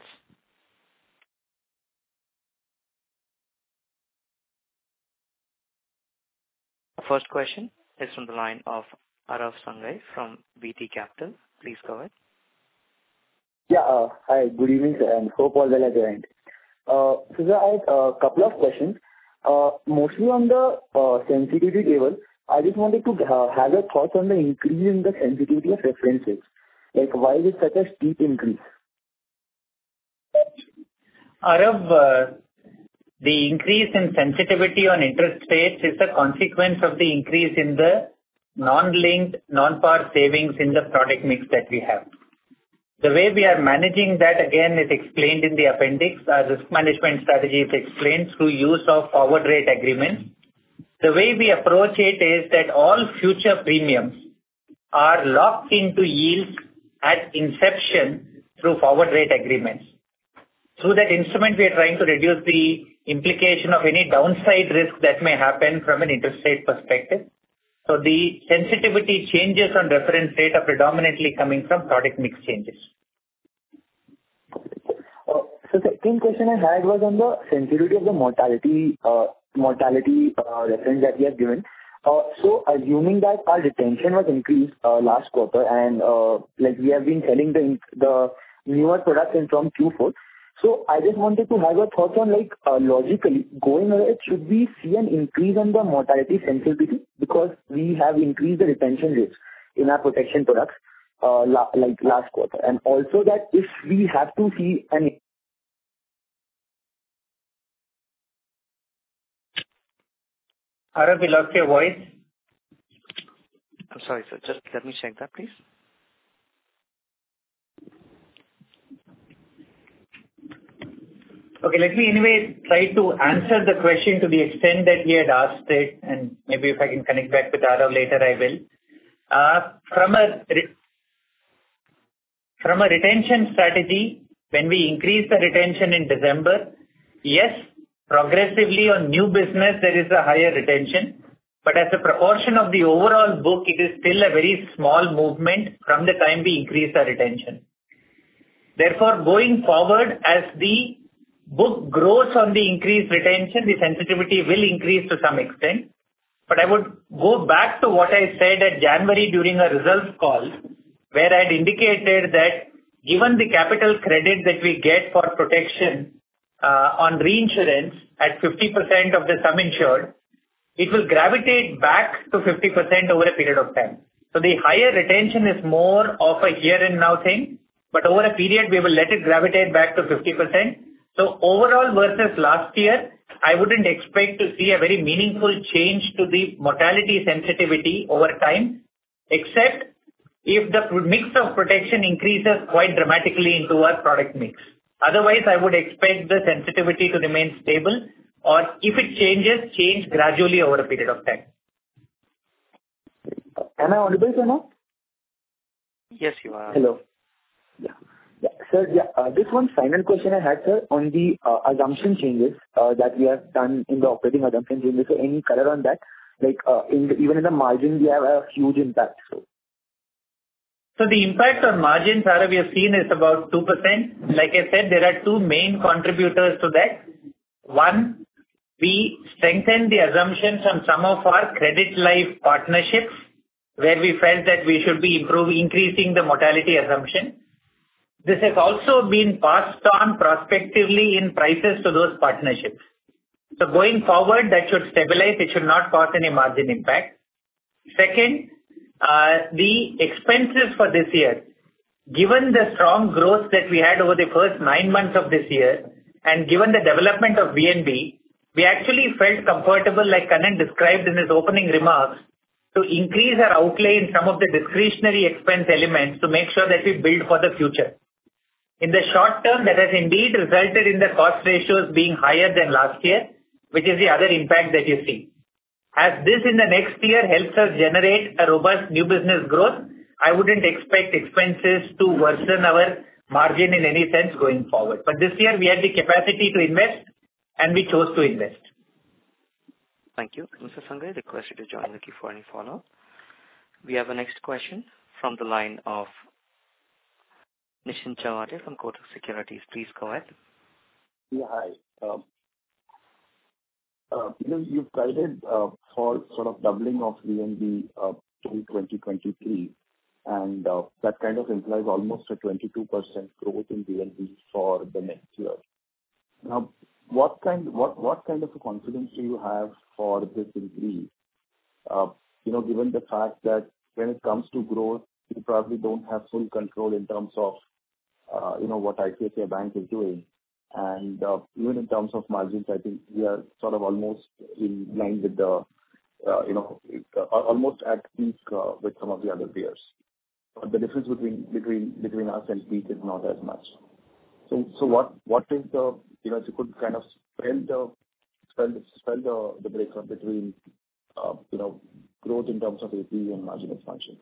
S1: The first question is from the line of Arav Sangai from BT Capital. Please go ahead.
S6: Yeah, hi, good evening, sir, and hope all well at your end. So, sir, I had a couple of questions. Mostly on the sensitivity table, I just wanted to have your thoughts on the increase in the sensitivity of references. Like, why is it such a steep increase?
S4: Arav, the increase in sensitivity on interest rates is a consequence of the increase in the non-linked, non-par savings in the product mix that we have. The way we are managing that, again, is explained in the appendix. Our risk management strategy is explained through use of forward rate agreements. The way we approach it is that all future premiums are locked into yields at inception through forward rate agreements. Through that instrument, we are trying to reduce the implication of any downside risk that may happen from an interest rate perspective. So the sensitivity changes on reference rate are predominantly coming from product mix changes.
S6: So second question I had was on the sensitivity of the mortality reference that we have given. So assuming that our retention was increased last quarter and like we have been selling the newer products in from Q4. So I just wanted to have your thoughts on, like, logically, going ahead, should we see an increase in the mortality sensitivity because we have increased the retention rates in our protection products, like last quarter? And also that if we have to see an...
S4: Arav, we lost your voice.
S1: I'm sorry, sir. Just let me check that, please.
S4: Okay, let me anyway try to answer the question to the extent that he had asked it, and maybe if I can connect back with Arav later, I will. From a retention strategy, when we increase the retention in December, yes, progressively on new business, there is a higher retention, but as a proportion of the overall book, it is still a very small movement from the time we increase our retention. Therefore, going forward, as the book grows on the increased retention, the sensitivity will increase to some extent. But I would go back to what I said at January during a results call, where I had indicated that given the capital credit that we get for protection on reinsurance at 50% of the sum insured, it will gravitate back to 50% over a period of time. So the higher retention is more of a here and now thing, but over a period we will let it gravitate back to 50%. So overall versus last year, I wouldn't expect to see a very meaningful change to the mortality sensitivity over time, except if the mix of protection increases quite dramatically into our product mix. Otherwise, I would expect the sensitivity to remain stable, or if it change gradually over a period of time.
S6: Am I audible, sir, now?
S1: Yes, you are.
S6: Hello. Yeah. Yeah, sir, this one final question I had, sir, on the assumption changes that we have done in the operating assumption changes. So any color on that? Like, even in the margin, we have a huge impact.
S4: So the impact on margins, Arav, we have seen is about 2%. Like I said, there are two main contributors to that. One, we strengthened the assumptions on some of our credit life partnerships, where we felt that we should be increasing the mortality assumption. This has also been passed on prospectively in prices to those partnerships. So going forward, that should stabilize. It should not cause any margin impact. Second, the expenses for this year, given the strong growth that we had over the first 9 months of this year, and given the development of VNB, we actually felt comfortable, like Kannan described in his opening remarks, to increase our outlay in some of the discretionary expense elements to make sure that we build for the future. In the short term, that has indeed resulted in the cost ratios being higher than last year, which is the other impact that you see. As this in the next year helps us generate a robust new business growth, I wouldn't expect expenses to worsen our margin in any sense going forward. But this year, we had the capacity to invest, and we chose to invest.
S1: Thank you. Mr. Sanghai, request you to join the queue for any follow-up. We have a next question from the line of Nischint Chawathe from Kotak Securities. Please go ahead.
S7: Yeah, hi. You've guided for sort of doubling of VNB till 2023, and that kind of implies almost a 22% growth in VNB for the next year. Now, what kind of a confidence do you have for this increase? Given the fact that when it comes to growth, you probably don't have full control in terms of what ICICI Bank is doing. And even in terms of margins, I think we are sort of almost in line with the, almost at peak with some of the other peers. But the difference between us and peak is not as much. So what is the, if you could kind of spell the breakup between, growth in terms of AP and margin expansion?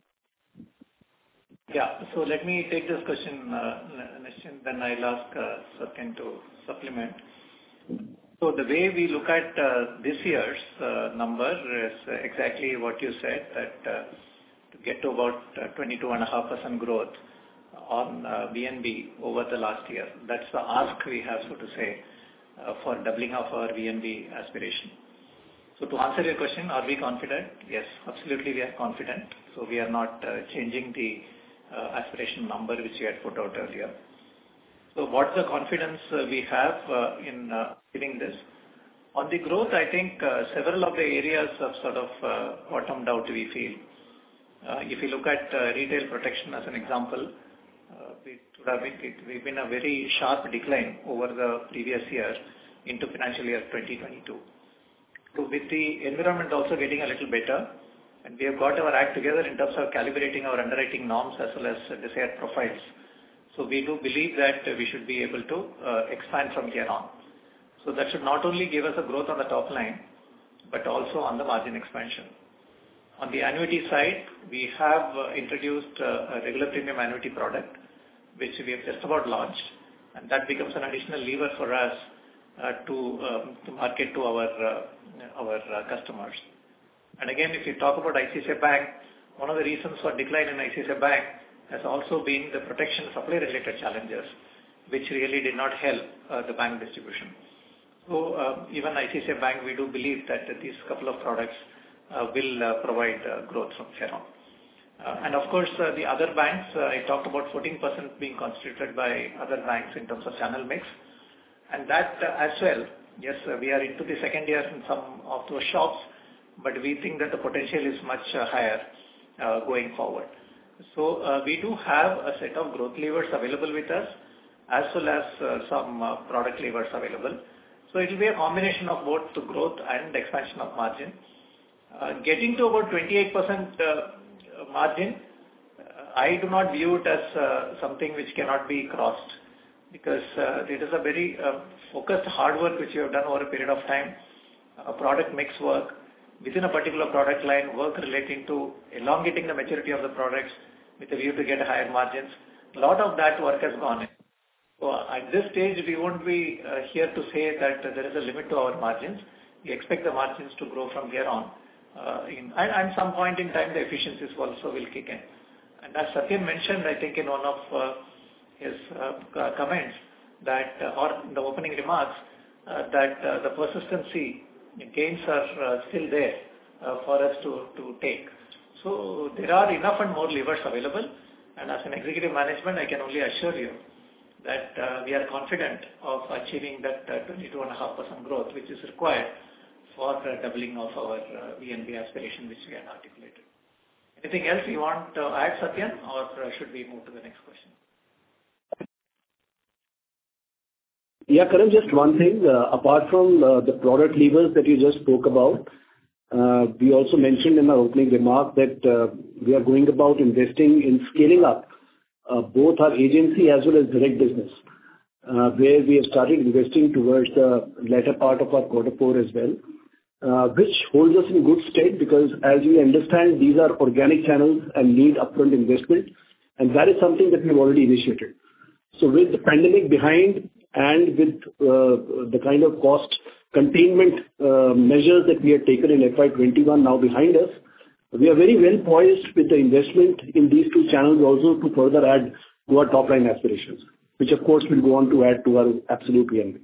S2: Yeah. So let me take this question, Nischint, then I'll ask Satyan to supplement. So the way we look at this year's number is exactly what you said, that to get to about 22.5% growth on VNB over the last year. That's the ask we have, so to say, for doubling of our VNB aspiration. So to answer your question, are we confident? Yes, absolutely we are confident. So we are not changing the aspiration number which we had put out earlier. So what's the confidence we have in giving this? On the growth, I think several of the areas have sort of bottomed out, we feel. If you look at retail protection as an example, we've been a very sharp decline over the previous year into financial year 2022. So with the environment also getting a little better, and we have got our act together in terms of calibrating our underwriting norms as well as desired profiles. So we do believe that we should be able to expand from here on. So that should not only give us a growth on the top line, but also on the margin expansion. On the annuity side, we have introduced a regular premium annuity product, which we have just about launched, and that becomes an additional lever for us to market to our customers. And again, if you talk about ICICI Bank, one of the reasons for decline in ICICI Bank has also been the protection supply related challenges, which really did not help the bank distribution. So even ICICI Bank, we do believe that these couple of products will provide growth from here on. And of course, the other banks, I talked about 14% being constituted by other banks in terms of channel mix. And that as well, yes, we are into the second year in some of those shops, but we think that the potential is much higher going forward. So we do have a set of growth levers available with us, as well as some product levers available. So it will be a combination of both the growth and expansion of margin. Getting to about 28% margin, I do not view it as something which cannot be crossed, because it is a very focused hard work which you have done over a period of time, product mix work within a particular product line, work relating to elongating the maturity of the products with a view to get higher margins. A lot of that work has gone in. So at this stage, we won't be here to say that there is a limit to our margins. We expect the margins to grow from here on. And some point in time, the efficiencies also will kick in. And as Satyan mentioned, I think in one of his comments, that or in the opening remarks, that the persistency gains are still there for us to take. So there are enough and more levers available, and as an executive management, I can only assure you that we are confident of achieving that 22.5% growth, which is required for doubling of our VNB aspiration, which we had articulated. Anything else you want to add, Satyan, or should we move to the next question?
S3: Yeah, Karan, just one thing. Apart from the product levers that you just spoke about, we also mentioned in our opening remark that we are going about investing in scaling up both our agency as well as direct business, where we have started investing towards the latter part of our quarter 4 as well. which holds us in good stead because as we understand, these are organic channels and need upfront investment, and that is something that we've already initiated. So with the pandemic behind and with the kind of cost containment measures that we have taken in FY21 now behind us, we are very well poised with the investment in these two channels also to further add to our top line aspirations, which of course will go on to add to our absolute VNB.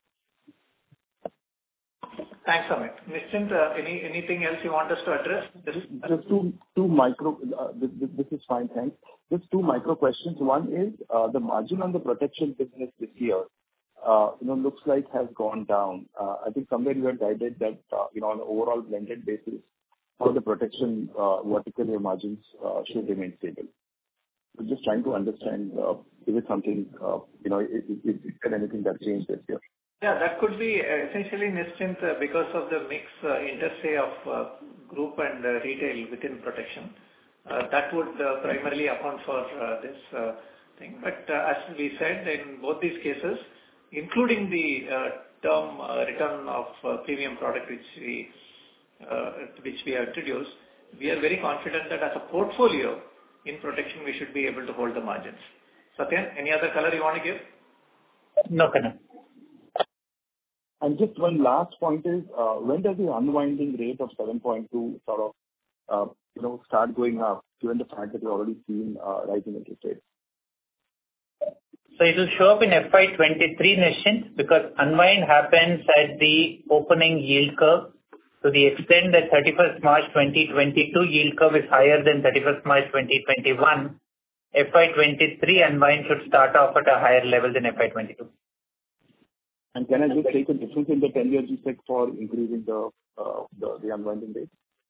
S2: Thanks, Amit. Nischint, anything else you want us to address?
S7: Just two micro. This is fine, thanks. Just two micro questions. One is the margin on the protection business this year, looks like has gone down. I think somewhere you had guided that on an overall blended basis for the protection vertical, your margins should remain stable. So just trying to understand, is it something, is there anything that changed this year?
S2: Yeah, that could be essentially, Nischint, because of the mix intersay of group and retail within protection. That would primarily account for this thing. But as we said, in both these cases, including the term return of premium product which we have introduced, we are very confident that as a portfolio in protection, we should be able to hold the margins. Satyan, any other color you want to give?
S4: No, Kannan.
S7: And just one last point is, when does the unwinding rate of 7.2 sort of, start going up, given the fact that you're already seeing rising interest rates?
S4: So it will show up in FY23, Nischint, because unwind happens at the opening yield curve. To the extent that 31st March 2022 yield curve is higher than 31st March 2021, FY23 unwind should start off at a higher level than FY22.
S7: And can I just take a difference in the 10-year GSEC for increasing the unwinding rate?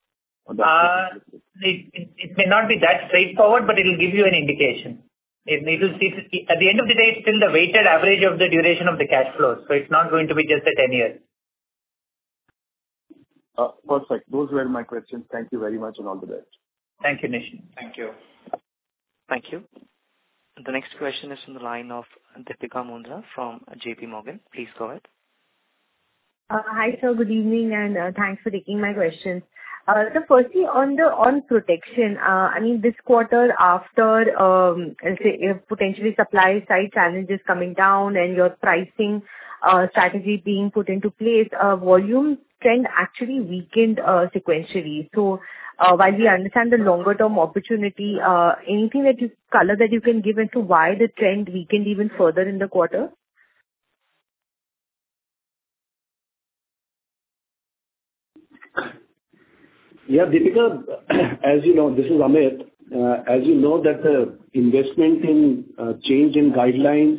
S4: It may not be that straightforward, but it will give you an indication. At the end of the day, it's still the weighted average of the duration of the cash flows. So it's not going to be just a 10 years.
S7: Perfect. Those were my questions. Thank you very much and all the best.
S4: Thank you, Nischint.
S2: Thank you.
S1: Thank you. The next question is from the line of Deepika Mundra from JP Morgan. Please go ahead.
S8: Hi, sir. Good evening, and thanks for taking my questions. So firstly, on protection, this quarter after, potentially supply side challenges coming down and your pricing strategy being put into place, volume trend actually weakened sequentially. So while we understand the longer term opportunity, anything color that you can give into why the trend weakened even further in the quarter?
S3: Yeah, Deepika, as you know, this is Amit. As you know that the investment in change in guidelines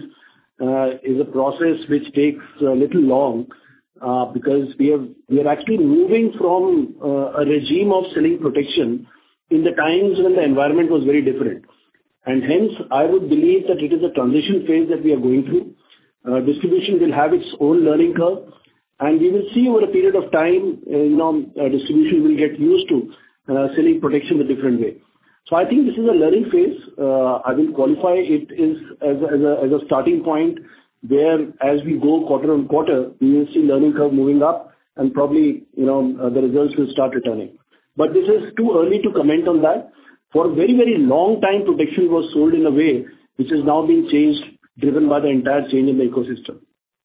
S3: is a process which takes a little long because we are actually moving from a regime of selling protection in the times when the environment was very different. And hence, I would believe that it is a transition phase that we are going through. Distribution will have its own learning curve. And we will see over a period of time, distribution will get used to selling protection a different way. So I think this is a learning phase. I will qualify it is as a starting point where as we go quarter on quarter, we will see learning curve moving up and probably, the results will start returning. But this is too early to comment on that. For a very, very long time, protection was sold in a way which is now being changed, driven by the entire change in the ecosystem.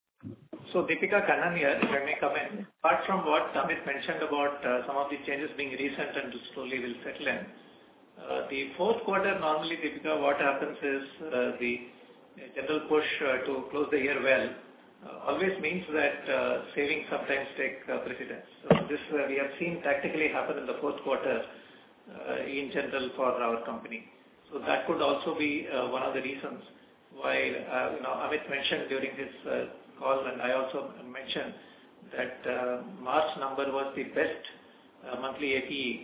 S2: So Deepika, Kannan here, if I may come in. Apart from what Amit mentioned about some of these changes being recent and slowly will settle in, the fourth quarter normally, Deepika, what happens is the general push to close the year well always means that savings sometimes take precedence. So this we have seen tactically happen in the fourth quarter in general for our company. So that could also be one of the reasons why Amit mentioned during his call, and I also mentioned that March number was the best monthly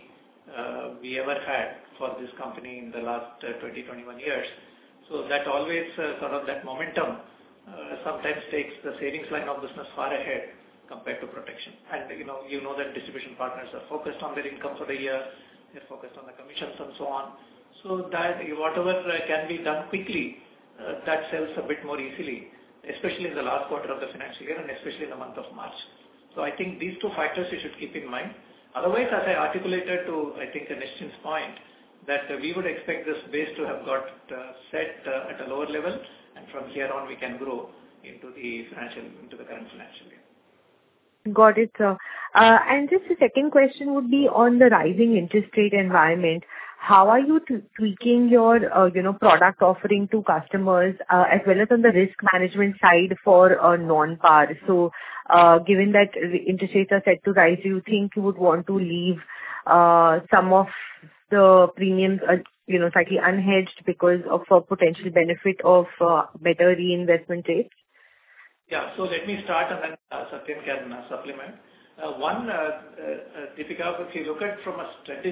S2: APE we ever had for this company in the last 20-21 years. So that always sort of that momentum sometimes takes the savings line of business far ahead compared to protection. And you know that distribution partners are focused on their income for the year, they're focused on the commissions and so on. So that whatever can be done quickly, that sells a bit more easily, especially in the last quarter of the financial year and especially in the month of March. So I think these two factors you should keep in mind. Otherwise, as I articulated to, I think, Nishchin's point, that we would expect this base to have got set at a lower level, and from here on we can grow into the current financial year.
S8: Got it, sir. And just the second question would be on the rising interest rate environment. How are you tweaking your, product offering to customers, as well as on the risk management side for non-par? So, given that interest rates are set to rise, do you think you would want to leave some of the premiums, slightly unhedged because of a potential benefit of better reinvestment rates?
S2: Yeah. So let me start and then Satyan can supplement. Deepika, if you look at from a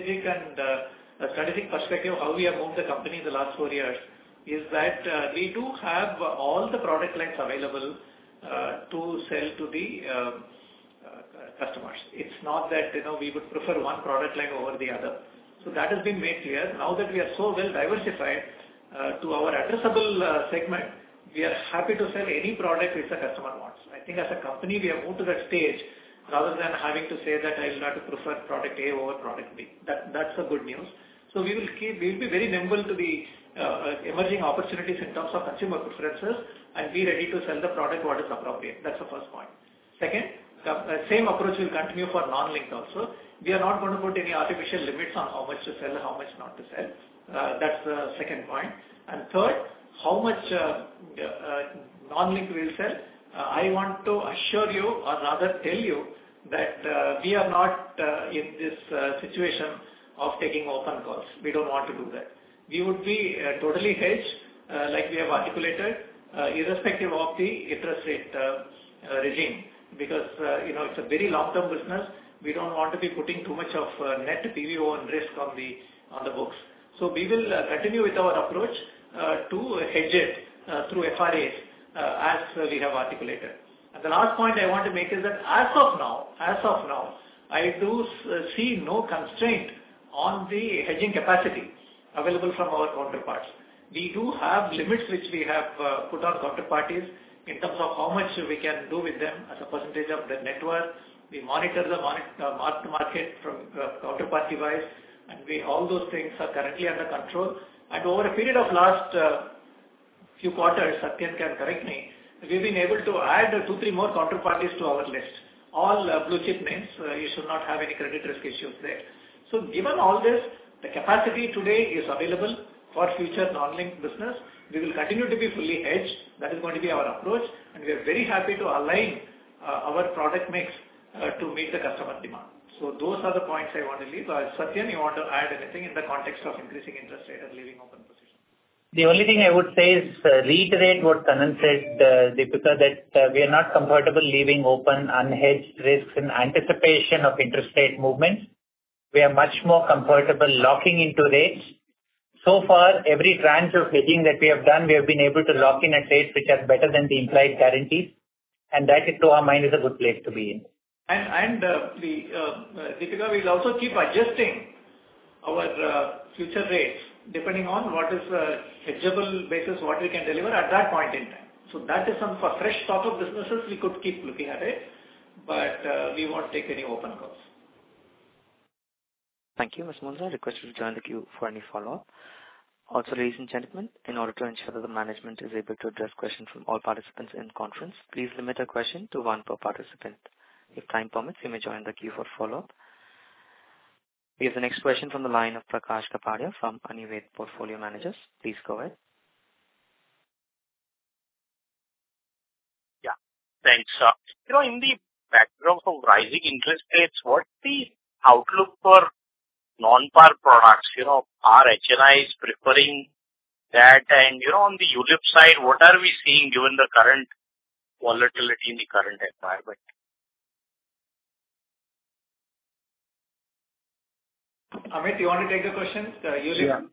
S2: strategic perspective, how we have moved the company in the last 4 years, is that we do have all the product lines available to sell to the customers. It's not that we would prefer one product line over the other. So that has been made clear. Now that we are so well diversified to our addressable segment, we are happy to sell any product which the customer wants. I think as a company we have moved to that stage rather than having to say that I will have to prefer product A over product B. That's the good news. So we will be very nimble to the emerging opportunities in terms of consumer preferences and be ready to sell the product what is appropriate. That's the first point. Second, the same approach will continue for non-linked also. We are not going to put any artificial limits on how much to sell, how much not to sell. That's the second point. And third, how much non-linked we will sell. I want to assure you, or rather tell you, that we are not in this situation of taking open calls. We don't want to do that. We would be totally hedged, like we have articulated, irrespective of the interest rate regime, because it's a very long-term business. We don't want to be putting too much of net PVO and risk on the books. So we will continue with our approach to hedge it through FRAs as we have articulated. And the last point I want to make is that as of now, I do see no constraint on the hedging capacity available from our counterparts. We do have limits which we have put on counterparties in terms of how much we can do with them as a percentage of the net worth. We monitor the mark to market from counterparty wise, and all those things are currently under control. And over a period of last few quarters, Satyan can correct me, we've been able to add 2-3 more counterparties to our list. All blue chip names, you should not have any credit risk issues there. So given all this, the capacity today is available for future non-linked business. We will continue to be fully hedged. That is going to be our approach, and we are very happy to align our product mix to meet the customer demand. So those are the points I want to leave. Satyan, you want to add anything in the context of increasing interest rate and leaving open position?
S4: The only thing I would say is reiterate what Kannan said, Deepika, that we are not comfortable leaving open unhedged risks in anticipation of interest rate movements. We are much more comfortable locking into rates. So far, every tranche of hedging that we have done, we have been able to lock in at rates which are better than the implied guarantees, and that, to our mind, is a good place to be in.
S2: And Deepika, we'll also keep adjusting our future rates depending on what is hedgeable basis, what we can deliver at that point in time. So that is some for fresh stock of businesses we could keep looking at it, but we won't take any open calls.
S1: Thank you, Ms. Munza. Request you to join the queue for any follow-up. Also, ladies and gentlemen, in order to ensure that the management is able to address questions from all participants in conference, please limit a question to one per participant. If time permits, you may join the queue for follow-up. We have the next question from the line of Prakash Kapadia from Anived Portfolio Managers. Please go ahead.
S9: Yeah, thanks. In the backdrop of rising interest rates, what's the outlook for non-par products? Are HNIs preferring that? And, on the ULIP side, what are we seeing given the current volatility in the current environment?
S2: Amit, you want to take the question? ULIP.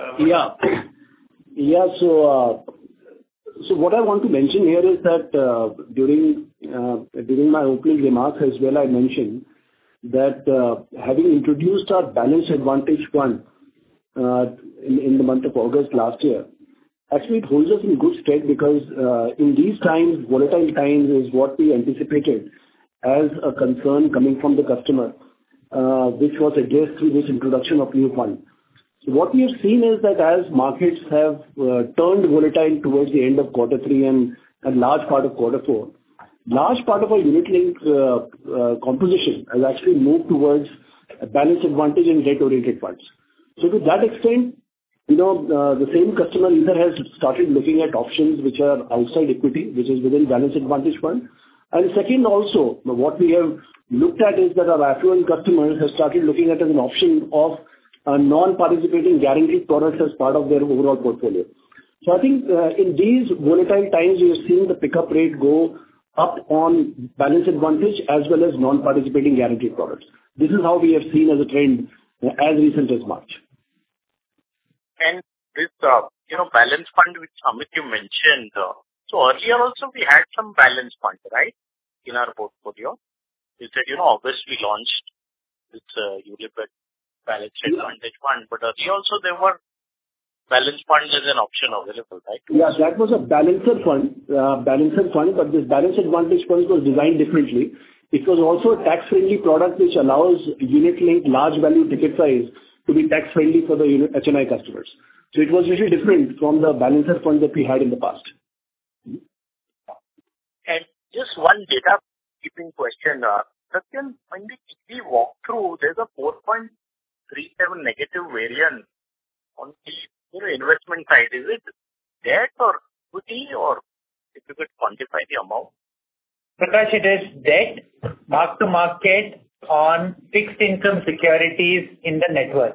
S3: Yeah. So what I want to mention here is that during my opening remarks as well, I mentioned that having introduced our Balanced Advantage Fund in the month of August last year, actually it holds us in good stead because in these times, volatile times is what we anticipated, as a concern coming from the customer, which was addressed through this introduction of new fund. So what we have seen is that as markets have turned volatile towards the end of quarter three and a large part of quarter four, large part of our unit-linked composition has actually moved towards a balanced advantage and debt-oriented funds. So to that extent, the same customer either has started looking at options which are outside equity, which is within balanced advantage fund. And second, also, what we have looked at is that our affluent customers have started looking at as an option of non-participating guaranteed products as part of their overall portfolio. So I think in these volatile times, we have seen the pickup rate go up on balanced advantage as well as non-participating guaranteed products. This is how we have seen as a trend as recent as March.
S9: And this, balance fund which Amit you mentioned, so earlier also we had some balance fund, right, in our portfolio. You said, August we launched this ULIP balanced advantage fund, but earlier also there were balance fund as an option available, right?
S3: Yeah, that was a balancer fund, but this balanced advantage fund was designed differently. It was also a tax-friendly product which allows unit-linked large value ticket size to be tax-friendly for the HNI customers. So it was really different from the balancer fund that we had in the past.
S9: And just one data keeping question. Satyan, when we walk through, there's a 4.37 negative variance on the investment side. Is it debt or equity, or if you could quantify the amount?
S4: Prakash, it is debt, mark to market on fixed income securities in the net worth.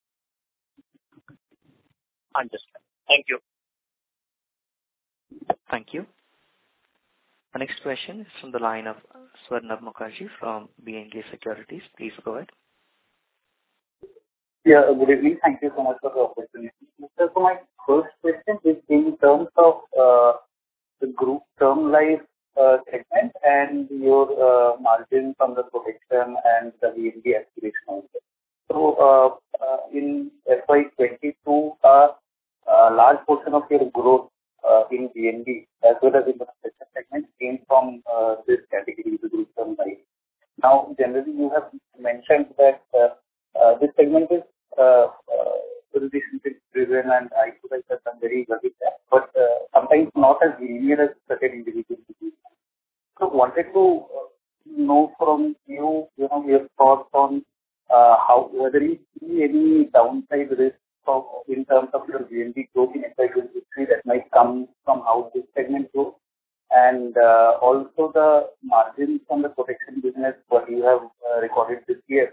S9: Understand. Thank you.
S1: Thank you. The next question is from the line of Swarnabh Mukherjee from B&K Securities. Please go ahead.
S10: Yeah, good evening. Thank you so much for the opportunity. So my first question is in terms of the group term life segment and your margin from the protection and the VNB aspiration. So in FY22, a large portion of your growth in VNB as well as in the protection segment came from this category, the group term life. Now, generally, you have mentioned that this segment is relationship driven, and I could have said I'm very well with that, but sometimes not as linear as certain individuals. So wanted to know from you, your thoughts on whether you see any downside risk in terms of your VNB growth in FY23 that might come from how this segment grows, and also the margins from the protection business, what you have recorded this year.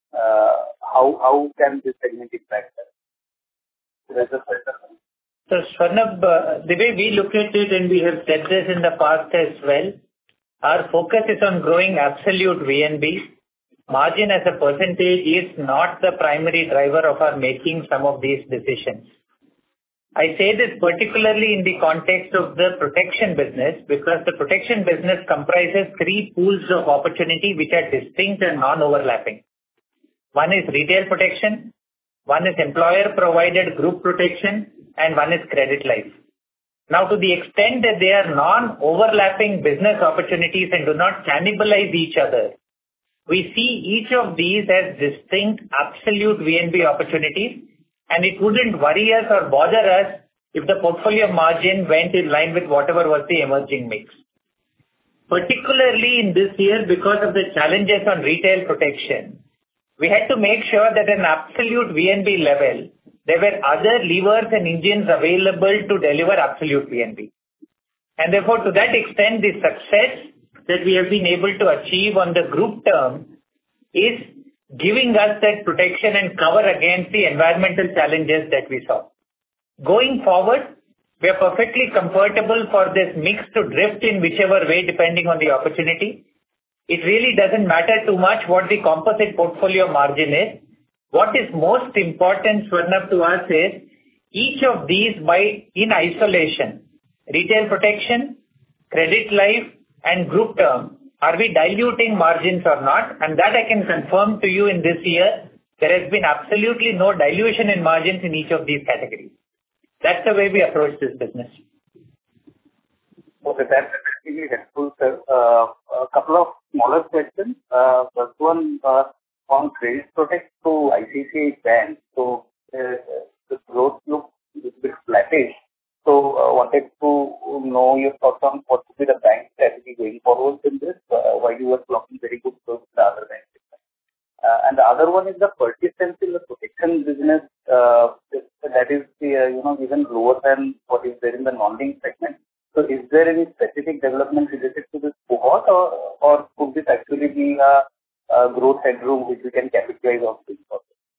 S10: How can this segment impact that?
S4: So, Swarnabh, the way we look at it, and we have said this in the past as well, our focus is on growing absolute VNB. Margin as a percentage is not the primary driver of our making some of these decisions. I say this particularly in the context of the protection business, because the protection business comprises three pools of opportunity which are distinct and non-overlapping. One is retail protection, one is employer-provided group protection, and one is credit life. Now, to the extent that they are non-overlapping business opportunities and do not cannibalize each other, we see each of these as distinct absolute VNB opportunities, and it wouldn't worry us or bother us if the portfolio margin went in line with whatever was the emerging mix. Particularly in this year, because of the challenges on retail protection, we had to make sure that at an absolute VNB level, there were other levers and engines available to deliver absolute VNB. And therefore, to that extent, the success that we have been able to achieve on the group term is giving us that protection and cover against the environmental challenges that we saw. Going forward, we are perfectly comfortable for this mix to drift in whichever way depending on the opportunity. It really doesn't matter too much what the composite portfolio margin is. What is most important, Swarnabh, to us is each of these in isolation, retail protection, credit life, and group term, are we diluting margins or not? And that I can confirm to you in this year, there has been absolutely no dilution in margins in each of these categories. That's the way we approach this business.
S10: Okay, that's extremely helpful, sir. A couple of smaller questions. First one on Credit Protect to ICICI Bank. So the growth looks a bit flattish. So wanted to know your thoughts on what would be the bank strategy going forward in this, while you were clocking very good growth in the other banks. And the other one is the persistency in the protection business, that is, even lower than what is there in the non-linked segment. So is there any specific development related to this cohort, or could this actually be a growth headroom which we can capitalize on this process?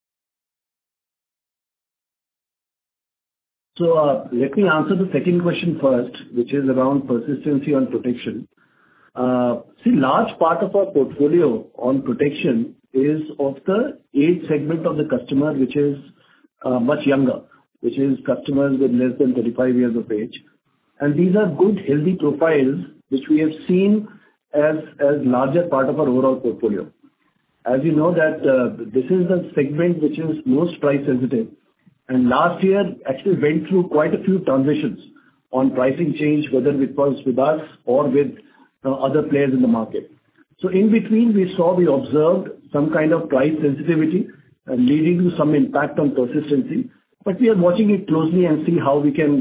S3: So let me answer the second question first, which is around persistency on protection. See, large part of our portfolio on protection is of the age segment of the customer, which is much younger, which is customers with less than 35 years of age. And these are good, healthy profiles, which we have seen as larger part of our overall portfolio. As you know that this is the segment which is most price sensitive. And last year actually went through quite a few transitions on pricing change, whether it was with us or with other players in the market. So in between, we observed some kind of price sensitivity leading to some impact on persistency. But we are watching it closely and see how we can,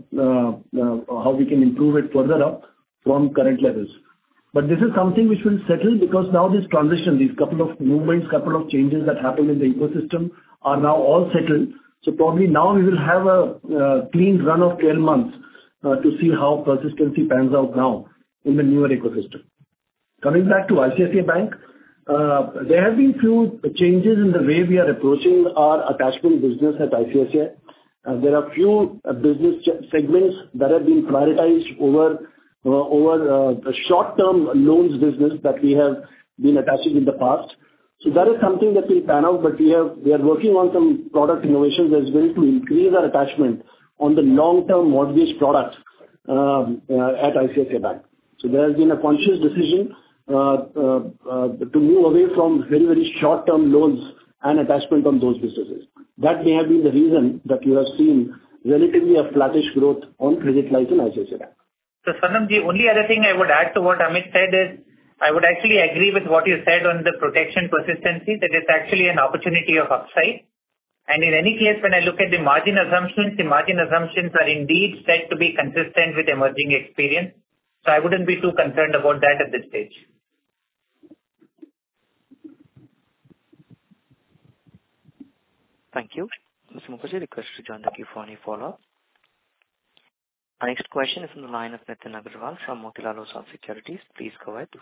S3: how we can improve it further up from current levels. But this is something which will settle because now this transition, these couple of movements, couple of changes that happened in the ecosystem are now all settled. So probably now we will have a clean run of 12 months to see how persistency pans out now in the newer ecosystem. Coming back to ICICI Bank, there have been few changes in the way we are approaching our attachment business at ICICI. There are few business segments that have been prioritized over the short-term loans business that we have been attaching in the past. So that is something that will pan out, but we are working on some product innovations as well to increase our attachment on the long-term mortgage products at ICICI Bank. So there has been a conscious decision to move away from very, very short-term loans and attachment on those businesses. That may have been the reason that you have seen relatively a flattish growth on credit life in ICICI Bank.
S4: So Swarnabha, the only other thing I would add to what Amit said is, I would actually agree with what you said on the protection persistency, that it's actually an opportunity of upside. And in any case, when I look at the margin assumptions are indeed set to be consistent with emerging experience. So I wouldn't be too concerned about that at this stage.
S1: Thank you. Mr. Mukherjee, request to join the queue for any follow-up. Our next question is on the line of Nitin Aggarwal from Motilal Oswal Securities. Please go ahead.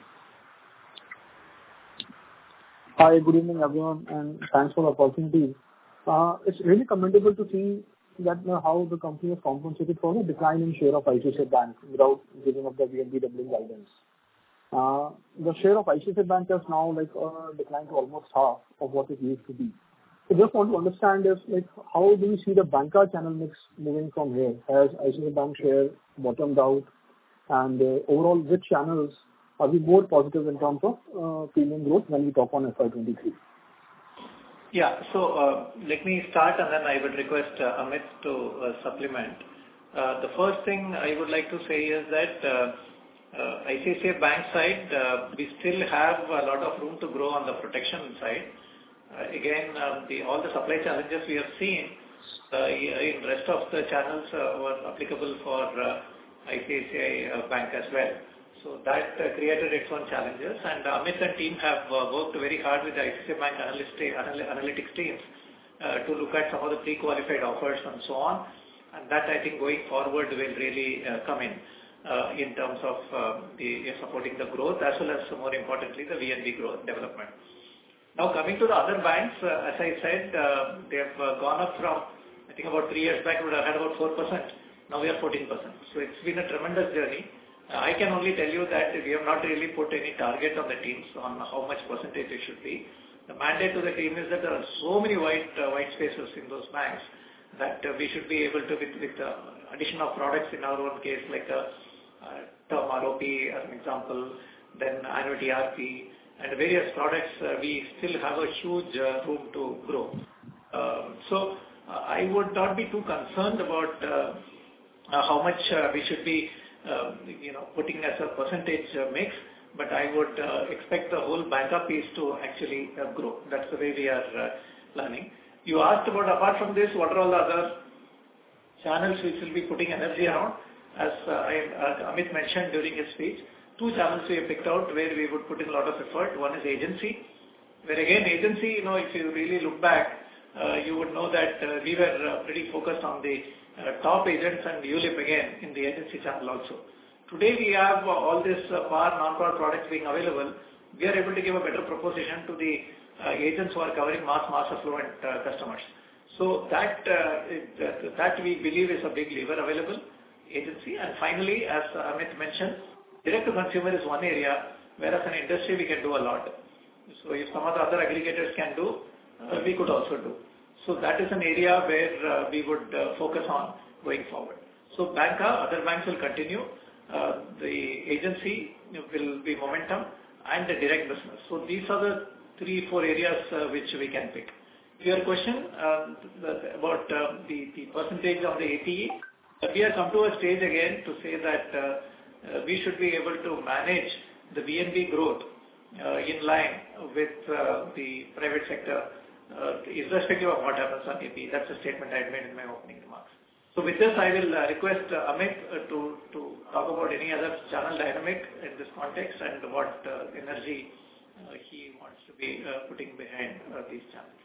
S11: Hi, good evening, everyone, and thanks for the opportunity. It's really commendable to see that how the company has compensated for the decline in share of ICICI Bank without giving up the VNB doubling guidance. The share of ICICI Bank has now declined to almost half of what it used to be. So just want to understand is how do you see the banker channel mix moving from here? Has ICICI Bank share bottomed out, and overall which channels are we more positive in terms of premium growth when we talk on FY23?
S2: Yeah, so let me start and then I would request Amit to supplement. The first thing I would like to say is that ICICI Bank side, we still have a lot of room to grow on the protection side. Again, all the supply challenges we have seen in rest of the channels were applicable for ICICI Bank as well. So that created its own challenges, and Amit and team have worked very hard with the ICICI Bank analytics teams to look at some of the pre-qualified offers and so on, and that I think going forward will really come in terms of supporting the growth as well as more importantly the VNB growth development. Now coming to the other banks, as I said, they have gone up from, I think about 3 years back we would have had about 4%, now we are 14%. So it's been a tremendous journey. I can only tell you that we have not really put any target on the teams on how much percentage it should be. The mandate to the team is that there are so many white spaces in those banks that we should be able to, with the addition of products in our own case, like term ROP as an example, then annuity RP, and various products, we still have a huge room to grow. So I would not be too concerned about how much we should be putting as a percentage mix. but I would expect the whole banca piece to actually grow. That's the way we are planning. You asked about, apart from this, what are all the other channels which will be putting energy around. As Amit mentioned during his speech, 2 channels we have picked out where we would put in a lot of effort. One is agency, where again agency, if you really look back, you would know that we were pretty focused on the top agents and ULIP again in the agency channel also. Today we have all this par, non-par products being available. We are able to give a better proposition to the agents who are covering mass affluent customers. So that we believe is a big lever available, agency. And finally, as Amit mentioned, direct to consumer is one area, whereas an industry we can do a lot. So if some of the other aggregators can do, we could also do. So that is an area where we would focus on going forward. So banca, other banks will continue. The agency will be momentum and the direct business. So these are the 3-4 areas which we can pick. Your question about the percentage of the APE, we have come to a stage again to say that we should be able to manage the VNB growth in line with the private sector, irrespective of what happens on APE. That's a statement I had made in my opening remarks. So with this, I will request Amit to talk about any other channel dynamic in this context and what energy he wants to be putting behind these channels.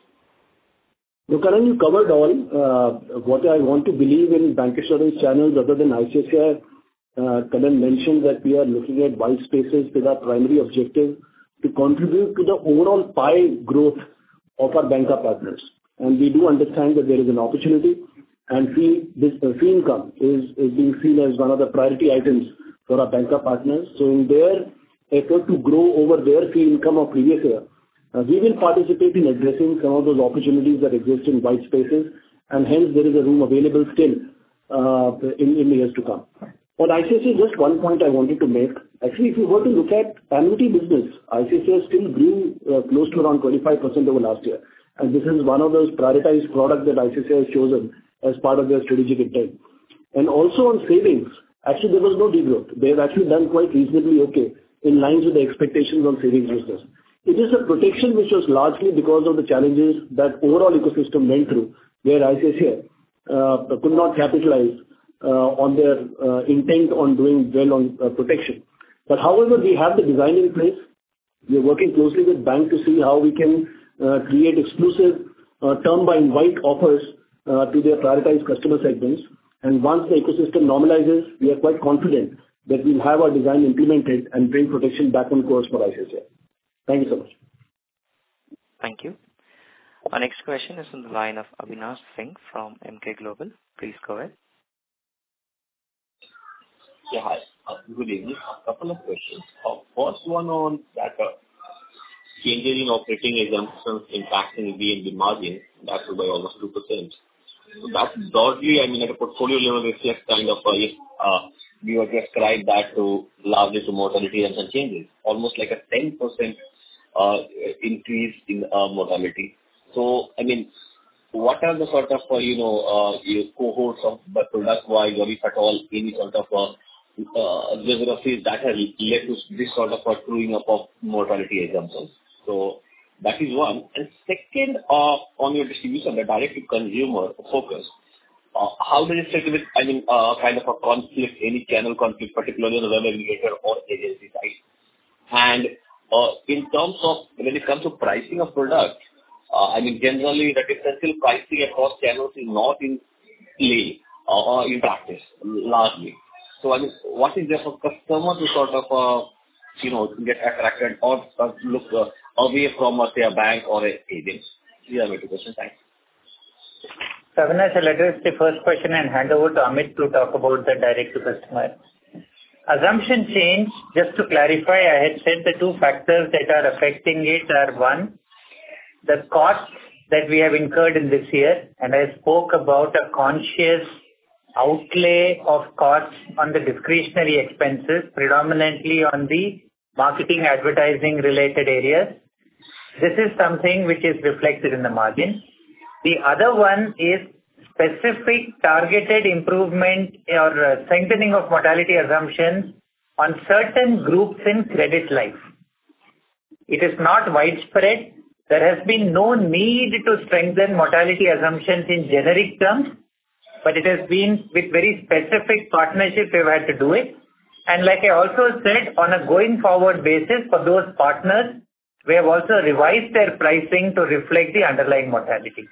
S3: No, Karan, you covered all. What I want to believe in bancassurance channels other than ICICI, Karan mentioned that we are looking at white spaces with our primary objective to contribute to the overall pie growth of our banca partners. And we do understand that there is an opportunity, and fee income is being seen as one of the priority items for our banca partners. So in their effort to grow over their fee income of previous year, we will participate in addressing some of those opportunities that exist in white spaces, and hence there is a room available still in the years to come. On ICICI, just one point I wanted to make. Actually, if you were to look at annuity business, ICICI still grew close to around 25% over last year. And this is one of those prioritized products that ICICI has chosen as part of their strategic intent. And also on savings, actually there was no degrowth. They have actually done quite reasonably okay in line with the expectations on savings business. It is a protection which was largely because of the challenges that overall ecosystem went through, where ICICI could not capitalize on their intent on doing well on protection. But however, we have the design in place. We are working closely with bank to see how we can create exclusive term by invite offers to their prioritized customer segments. And once the ecosystem normalizes, we are quite confident that we'll have our design implemented and bring protection back on course for ICICI. Thank you so much.
S1: Thank you. Our next question is on the line of Avinash Singh from Emkay Global. Please go ahead.
S12: Yeah, hi. Good evening. A couple of questions. First one on that changes in operating assumptions impacting VNB margin, that was by almost 2%. So that broadly, at a portfolio level, reflects kind of we would describe that to largely to mortality and some changes, almost like a 10% increase in mortality. So, what are the sort of, your cohorts of the product-wise, or if at all, any sort of geographies that have led to this sort of a truing up of mortality assumptions? So, that is one. And second, on your distribution, the direct-to-consumer focus, how does it fit with, kind of a conflict, any channel conflict, particularly on the web aggregator or agency side? And in terms of, when it comes to pricing of products, generally the differential pricing across channels is not in play or in practice, largely. So, what is there for customer to sort of, get attracted or look away from, say, a bank or an agent? These are my two questions. Thanks.
S4: So, Avinash, I'll address the first question and hand over to Amit to talk about the direct-to-customer. Assumption change, just to clarify, I had said the two factors that are affecting it are, one, the costs that we have incurred in this year, and I spoke about a conscious outlay of costs on the discretionary expenses, predominantly on the marketing, advertising related areas. This is something which is reflected in the margin. The other one is specific targeted improvement or strengthening of mortality assumptions on certain groups in credit life. It is not widespread. There has been no need to strengthen mortality assumptions in generic terms, but it has been with very specific partnerships we've had to do it. And like I also said, on a going forward basis for those partners, we have also revised their pricing to reflect the underlying mortality.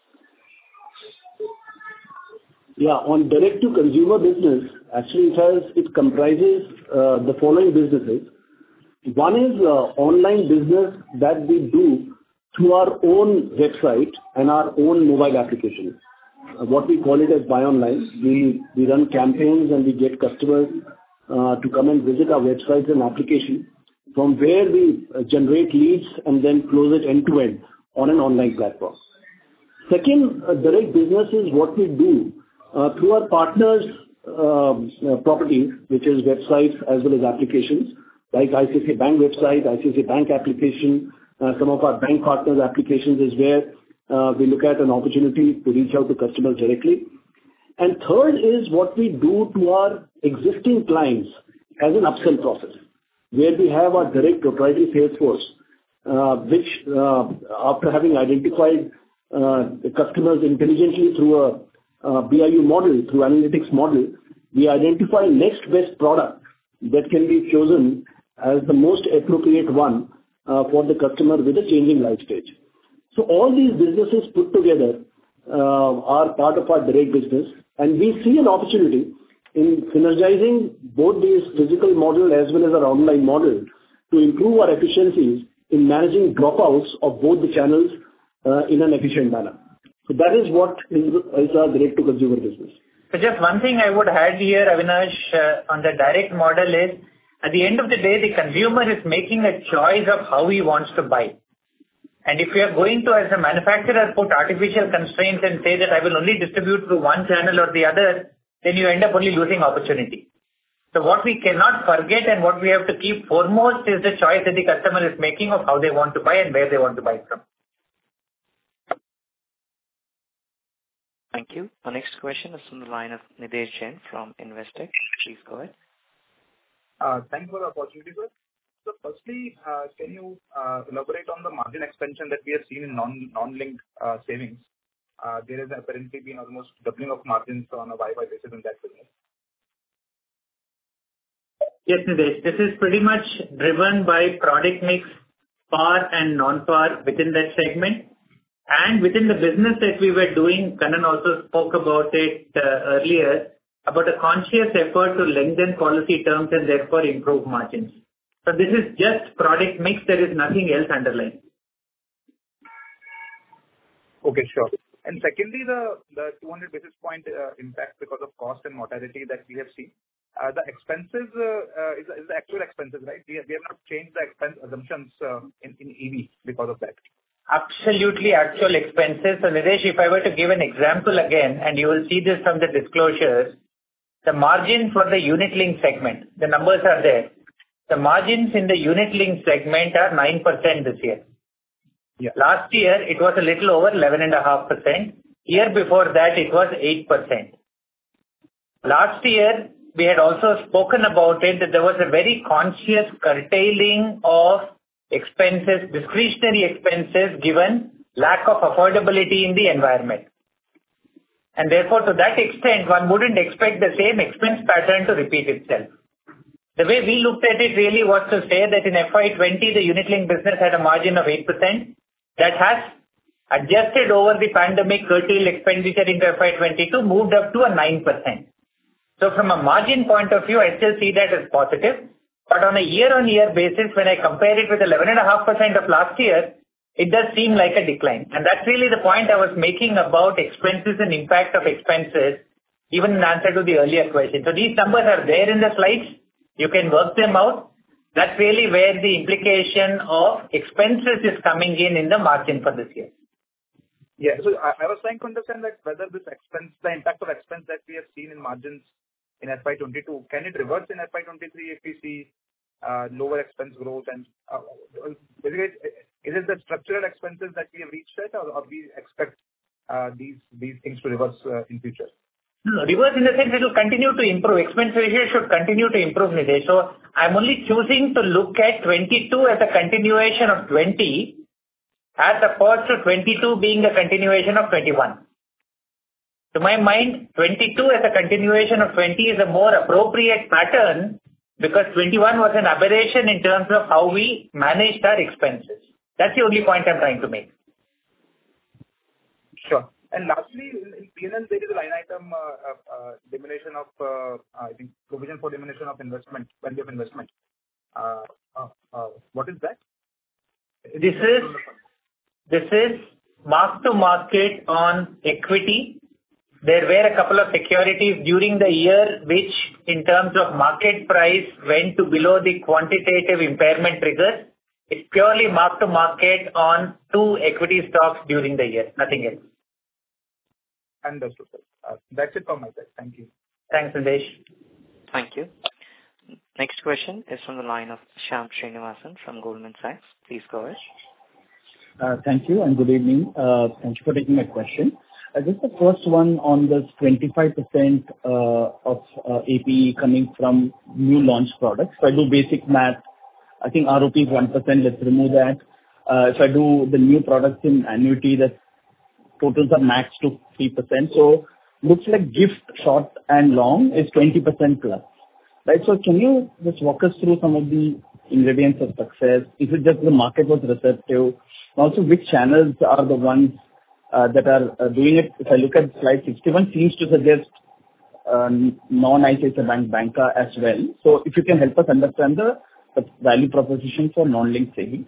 S3: Yeah, on direct to consumer business, actually it comprises the following businesses. One is online business that we do through our own website and our own mobile application. What we call it as buy online. We run campaigns and we get customers to come and visit our websites and application, from where we generate leads and then close it end to end on an online platform. Second, direct business is what we do through our partners' properties, which is websites as well as applications, like ICICI Bank website, ICICI Bank application. Some of our bank partners' applications is where we look at an opportunity to reach out to customers directly. And third is what we do to our existing clients as an upsell process, where we have our direct proprietary sales force, which after having identified the customers intelligently through a BIU model, through analytics model, we identify next best product that can be chosen as the most appropriate one for the customer with a changing life stage. So all these businesses put together are part of our direct business, and we see an opportunity in synergizing both these physical model as well as our online model to improve our efficiencies in managing dropouts of both the channels in an efficient manner. So that is what is our direct to consumer business.
S4: So just one thing I would add here, Avinash, on the direct model is, at the end of the day, the consumer is making a choice of how he wants to buy. And if you are going to, as a manufacturer, put artificial constraints and say that I will only distribute through one channel or the other, then you end up only losing opportunity. So what we cannot forget and what we have to keep foremost is the choice that the customer is making of how they want to buy and where they want to buy from.
S1: Thank you. Our next question is from the line of Nidesh Jain from Investec. Please go ahead.
S13: Thanks for the opportunity, sir. So firstly, can you elaborate on the margin expansion that we have seen in non-linked savings? There has apparently been almost doubling of margins on a YY basis in that business.
S4: Yes, Nidesh. This is pretty much driven by product mix, par and non-par within that segment. And within the business that we were doing, Kannan also spoke about it earlier, about a conscious effort to lengthen policy terms and therefore improve margins. So this is just product mix. There is nothing else underlying.
S13: Okay, sure. And secondly, the 200 basis point impact because of cost and mortality that we have seen. The expenses is the actual expenses, right? We have not changed the expense assumptions in EV because of that.
S4: Absolutely actual expenses. So Nidesh, if I were to give an example again, and you will see this from the disclosures, the margin for the unit link segment, the numbers are there. The margins in the unit link segment are 9% this year.
S13: Yeah.
S4: Last year, it was a little over 11.5%. Year before that, it was 8%. Last year, we had also spoken about it, that there was a very conscious curtailing of expenses, discretionary expenses, given lack of affordability in the environment. And therefore, to that extent, one wouldn't expect the same expense pattern to repeat itself. The way we looked at it really was to say that in FY20, the unit-linked business had a margin of 8%. That has adjusted over the pandemic, curtailed expenditure into FY22, moved up to a 9%. So from a margin point of view, I still see that as positive. But on a year-on-year basis, when I compare it with 11.5% of last year, it does seem like a decline. And that's really the point I was making about expenses and impact of expenses, even in answer to the earlier question. So these numbers are there in the slides. You can work them out. That's really where the implication of expenses is coming in the margin for this year.
S13: Yeah. So I was trying to understand that whether this expense, the impact of expense that we have seen in margins in FY22, can it reverse in FY23 if we see lower expense growth? And basically, is it the structural expenses that we have reached at, or we expect these things to reverse in future?
S4: No, reverse in the sense it will continue to improve. Expense ratio should continue to improve, Nidesh. So I'm only choosing to look at 22 as a continuation of 20, as opposed to 22 being a continuation of 21. To my mind, 22 as a continuation of 20 is a more appropriate pattern because 21 was an aberration in terms of how we managed our expenses. That's the only point I'm trying to make.
S13: Sure. And lastly, in P&L, there is a line item diminution of, I think, provision for diminution of investment, value of investment. What is that?
S4: This is mark to market on equity. There were a couple of securities during the year which, in terms of market price, went to below the quantitative impairment triggers. It's purely mark to market on 2 equity stocks during the year, nothing else.
S13: Understood, sir. That's it from my side. Thank you.
S4: Thanks, Nidesh.
S1: Thank you. Next question is from the line of Shyam Srinivasan from Goldman Sachs. Please go ahead.
S14: Thank you and good evening. Thank you for taking my question. Just the first one on this 25% of APE coming from new launch products. If I do basic math, I think ROP is 1%. Let's remove that. If I do the new products in annuity, the totals are max to 3%. So looks like gift short and long is 20% plus. Right. So can you just walk us through some of the ingredients of success? Is it just the market was receptive? Also, which channels are the ones that are doing it? If I look at slide 61, seems to suggest non-ICICI Bank banca as well. So if you can help us understand the value proposition for non-linked savings.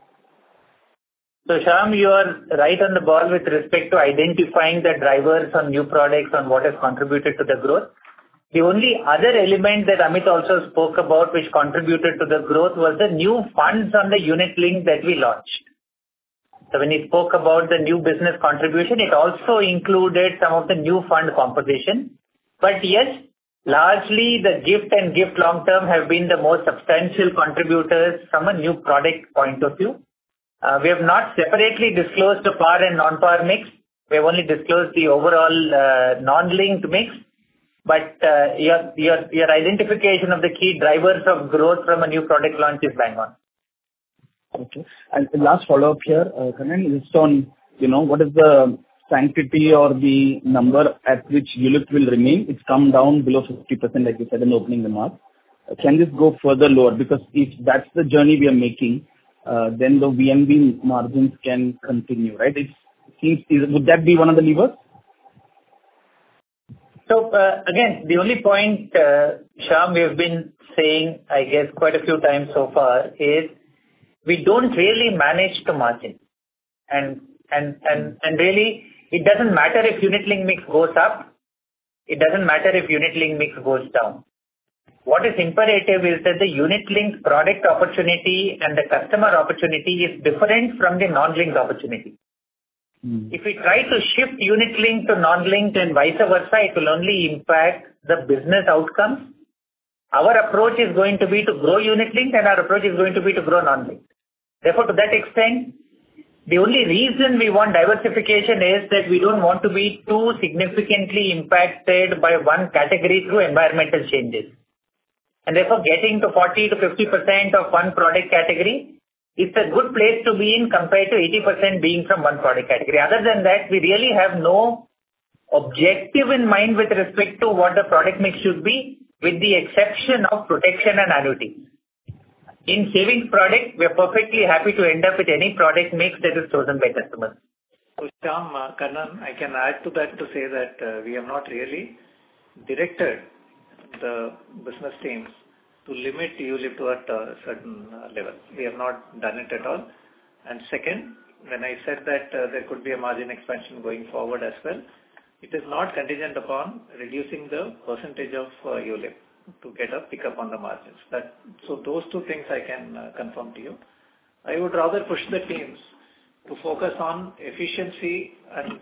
S4: So Shyam, you are right on the ball with respect to identifying the drivers on new products on what has contributed to the growth. The only other element that Amit also spoke about which contributed to the growth was the new funds on the unit link that we launched. So when he spoke about the new business contribution, it also included some of the new fund composition. But yes, largely the gift and gift long term have been the most substantial contributors from a new product point of view. We have not separately disclosed the par and non-par mix. We have only disclosed the overall non-linked mix. But your identification of the key drivers of growth from a new product launch is bang on.
S14: Okay. And the last follow-up here, Kannan, is on, what is the sanctity or the number at which ULIP will remain? It's come down below 50%, like you said in the opening remarks. Can this go further lower? Because if that's the journey we are making, then the VNB margins can continue, right? Would that be one of the levers?
S4: So, again, the only point, Shyam, we have been saying, I guess, quite a few times so far is we don't really manage the margin. And really, it doesn't matter if unit link mix goes up. It doesn't matter if unit link mix goes down. What is imperative is that the unit link product opportunity and the customer opportunity is different from the non-linked opportunity. If we try to shift unit link to non-linked and vice versa, it will only impact the business outcomes. Our approach is going to be to grow unit link and our approach is going to be to grow non-linked. Therefore, to that extent, the only reason we want diversification is that we don't want to be too significantly impacted by one category through environmental changes. And therefore, getting to 40 to 50% of one product category, it's a good place to be in compared to 80% being from one product category. Other than that, we really have no objective in mind with respect to what the product mix should be, with the exception of protection and annuity. In savings product, we are perfectly happy to end up with any product mix that is chosen by customers.
S2: So, Shyam, Kannan, I can add to that to say that we have not really directed the business teams to limit ULIP to a certain level. We have not done it at all. And second, when I said that there could be a margin expansion going forward as well, it is not contingent upon reducing the percentage of ULIP to get a pickup on the margins. So those two things I can confirm to you. I would rather push the teams to focus on efficiency and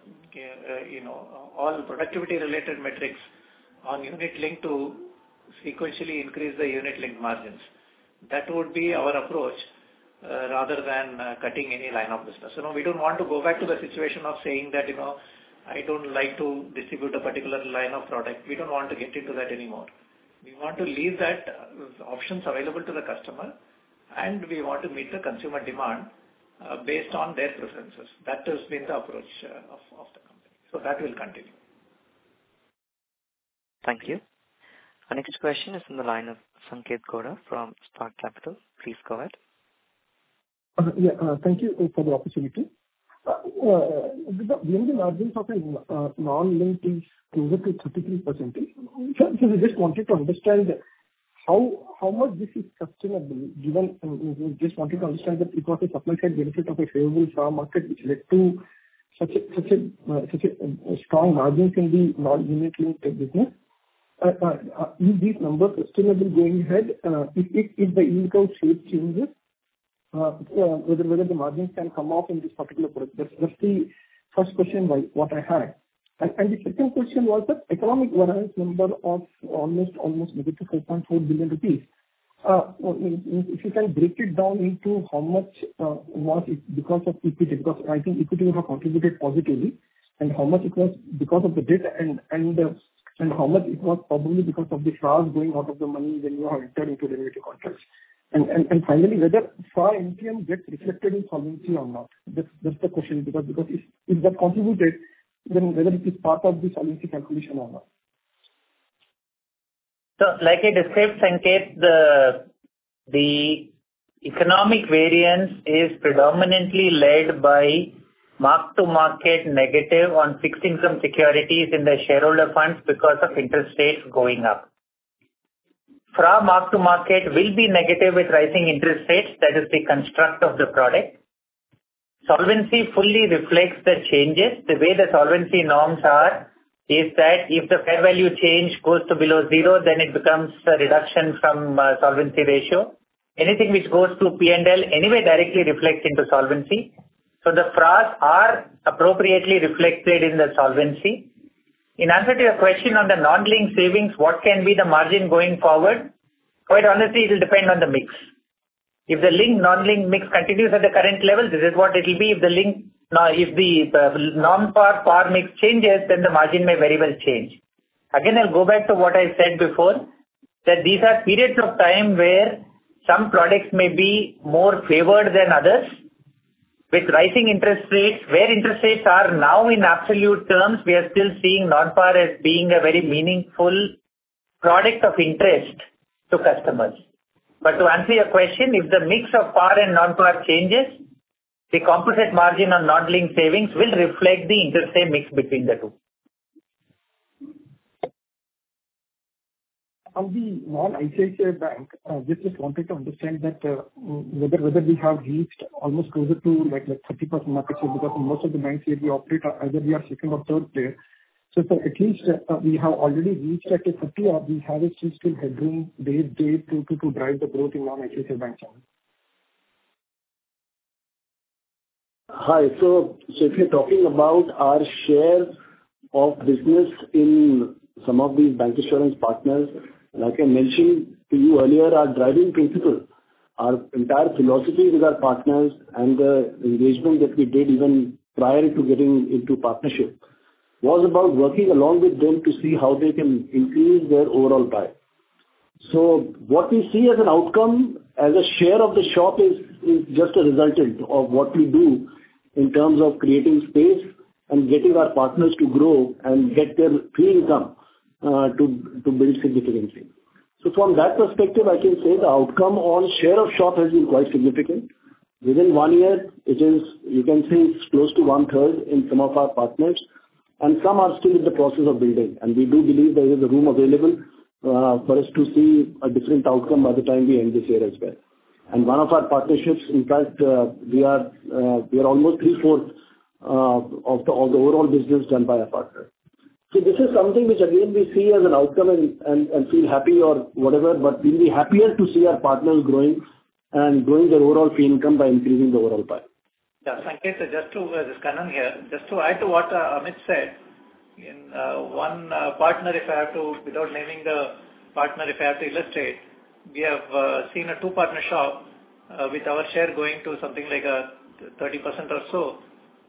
S2: all productivity related metrics on unit link to sequentially increase the unit link margins. That would be our approach rather than cutting any line of business. We don't want to go back to the situation of saying that I don't like to distribute a particular line of product. We don't want to get into that anymore. We want to leave that options available to the customer, and we want to meet the consumer demand based on their preferences. That has been the approach of the company. So that will continue.
S1: Thank you. Our next question is from the line of Sanket Godha from Spark Capital. Please go ahead.
S11: Thank you for the opportunity. The margins of a non-linked is closer to 33%. So we just wanted to understand how much this is sustainable, given we just wanted to understand that it was a supply side benefit of a favorable farm market, which led to such a strong margins in the non-unit linked business. Is these numbers sustainable going ahead? If the yield curve shape changes, whether the margins can come off in this particular product. That's the first question what I had. And the second question was that economic variance number of almost negative 4.4 billion rupees. If you can break it down into how much was it because of equity, because I think equity would have contributed positively, and how much it was because of the debt, and how much it was probably because of the FRAs going out of the money when you have entered into derivative contracts. And finally, whether FRA MTM gets reflected in solvency or not. That's the question, because if that contributed, then whether it is part of the solvency calculation or not.
S4: So, like I described, Sanket, the economic variance is predominantly led by mark-to-market negative on fixed income securities in the shareholder funds because of interest rates going up. FRA mark-to-market will be negative with rising interest rates. That is the construct of the product. Solvency fully reflects the changes. The way the solvency norms are is that if the fair value change goes to below zero, then it becomes a reduction from solvency ratio. Anything which goes to P&L anyway directly reflects into solvency. So the FRAs are appropriately reflected in the solvency. In answer to your question on the non-linked savings, what can be the margin going forward? Quite honestly, it will depend on the mix. If the non-linked mix continues at the current level, this is what it will be. If the non-par par mix changes, then the margin may very well change. Again, I'll go back to what I said before, that these are periods of time where some products may be more favored than others. With rising interest rates, where interest rates are now in absolute terms, we are still seeing non-par as being a very meaningful product of interest to customers. But to answer your question, if the mix of par and non-par changes, the composite margin on non-linked savings will reflect the interest rate mix between the two.
S11: On the non-ICICI Bank, just wanted to understand that whether we have reached almost closer to like 30% market share, because in most of the banks where we operate, either we are second or third player. So at least we have already reached at a 30, or we have still headroom day to drive the growth in non-ICICI Bank channel.
S3: Hi. So if you're talking about our share of business in some of these bancassurance partners, like I mentioned to you earlier, our driving principle, our entire philosophy with our partners and the engagement that we did even prior to getting into partnership was about working along with them to see how they can increase their overall pie. So what we see as an outcome, as a share of the shop is just a resultant of what we do in terms of creating space and getting our partners to grow and get their fee income to build significantly. So from that perspective, I can say the outcome on share of shop has been quite significant. Within 1 year, it is, you can say it's close to 1/3 in some of our partners, and some are still in the process of building. And we do believe there is a room available for us to see a different outcome by the time we end this year as well. And one of our partnerships, in fact, we are almost 3/4 of the overall business done by a partner. So this is something which again we see as an outcome and feel happy or whatever, but we'll be happier to see our partners growing and growing their overall fee income by increasing the overall pie.
S2: Yeah, Sanket, just to this Kannan here, just to add to what Amit said, in one partner, if I have to, without naming the partner, if I have to illustrate, we have seen a 2-partner shop with our share going to something like a 30% or so.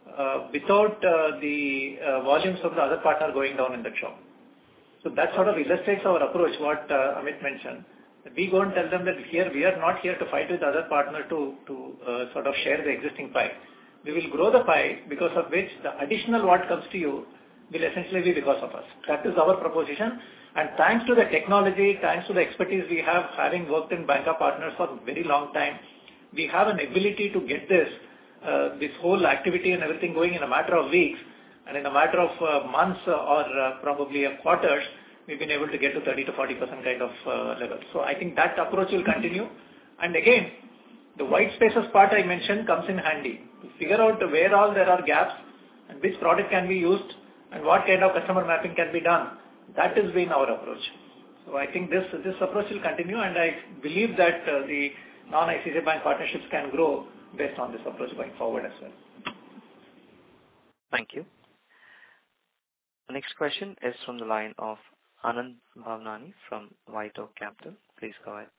S2: without the volumes of the other partner going down in the shop. So that sort of illustrates our approach, what Amit mentioned. We go and tell them that here we are not here to fight with the other partner to sort of share the existing pie. We will grow the pie, because of which the additional what comes to you will essentially be because of us. That is our proposition. And thanks to the technology, thanks to the expertise we have, having worked in banker partners for a very long time, we have an ability to get this whole activity and everything going in a matter of weeks, and in a matter of months or probably quarters, we've been able to get to 30 to 40% kind of level. So I think that approach will continue. And again, the white spaces part I mentioned comes in handy. To figure out where all there are gaps and which product can be used and what kind of customer mapping can be done. That has been our approach. So I think this approach will continue, and I believe that the non-ICICI Bank partnerships can grow based on this approach going forward as well.
S1: Thank you. The next question is from the line of Anand Bhavnani from White Oak Capital. Please go ahead.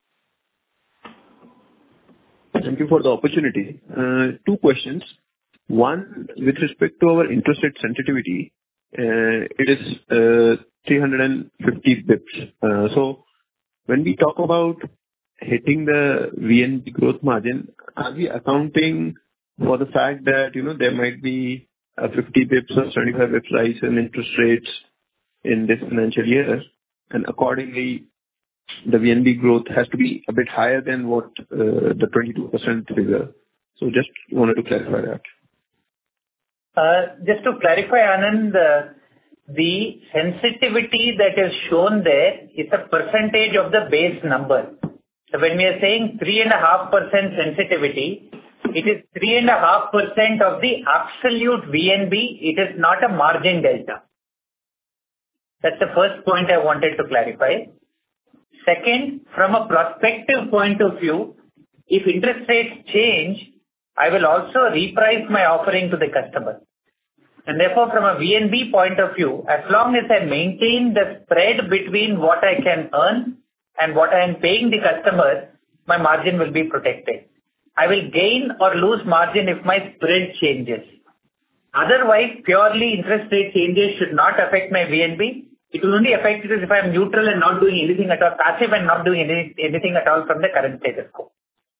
S15: Thank you for the opportunity. Two questions. One, with respect to our interest rate sensitivity, it is 350 bips. So when we talk about hitting the VNB growth margin, are we accounting for the fact that, there might be a 50 bips or 75 bips rise in interest rates in this financial year, and accordingly, the VNB growth has to be a bit higher than what the 22% figure. So just wanted to clarify that.
S4: Just to clarify, Anand, the sensitivity that is shown there is a percentage of the base number. So when we are saying 3.5% sensitivity, it is 3.5% of the absolute VNB. It is not a margin delta. That's the first point I wanted to clarify. Second, from a prospective point of view, if interest rates change, I will also reprice my offering to the customer. And therefore, from a VNB point of view, as long as I maintain the spread between what I can earn and what I am paying the customer, my margin will be protected. I will gain or lose margin if my spread changes. Otherwise, purely interest rate changes should not affect my VNB. It will only affect it if I am neutral and not doing anything at all, passive and not doing anything at all from the current status quo.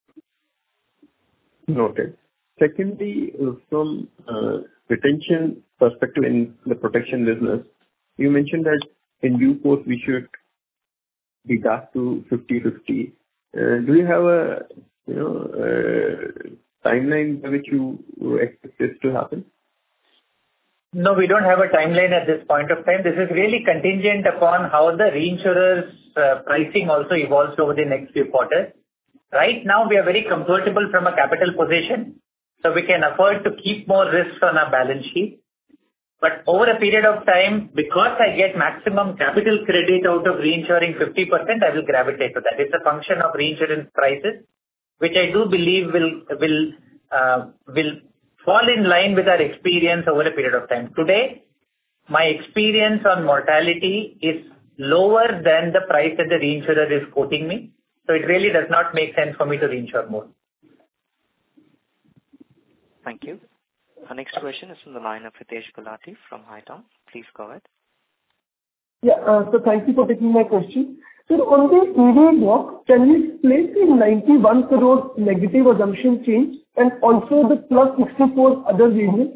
S15: Noted. Secondly, from retention perspective in the protection business, you mentioned that in due course we should be back to 50-50. Do you have a timeline by which you expect this to happen?
S4: No, we don't have a timeline at this point of time. This is really contingent upon how the reinsurers' pricing also evolves over the next few quarters. Right now, we are very comfortable from a capital position, so we can afford to keep more risks on our balance sheet. But over a period of time, because I get maximum capital credit out of reinsuring 50%, I will gravitate to that. It's a function of reinsurance prices, which I do believe will fall in line with our experience over a period of time. Today, my experience on mortality is lower than the price that the reinsurer is quoting me. So it really does not make sense for me to reinsure more.
S1: Thank you. Our next question is from the line of Hitesh Gulati from Haitong. Please go ahead.
S16: Yeah, so thank you for taking my question. So on the EV block, can you explain the 91 crore negative assumption change and also the plus 64 other variants?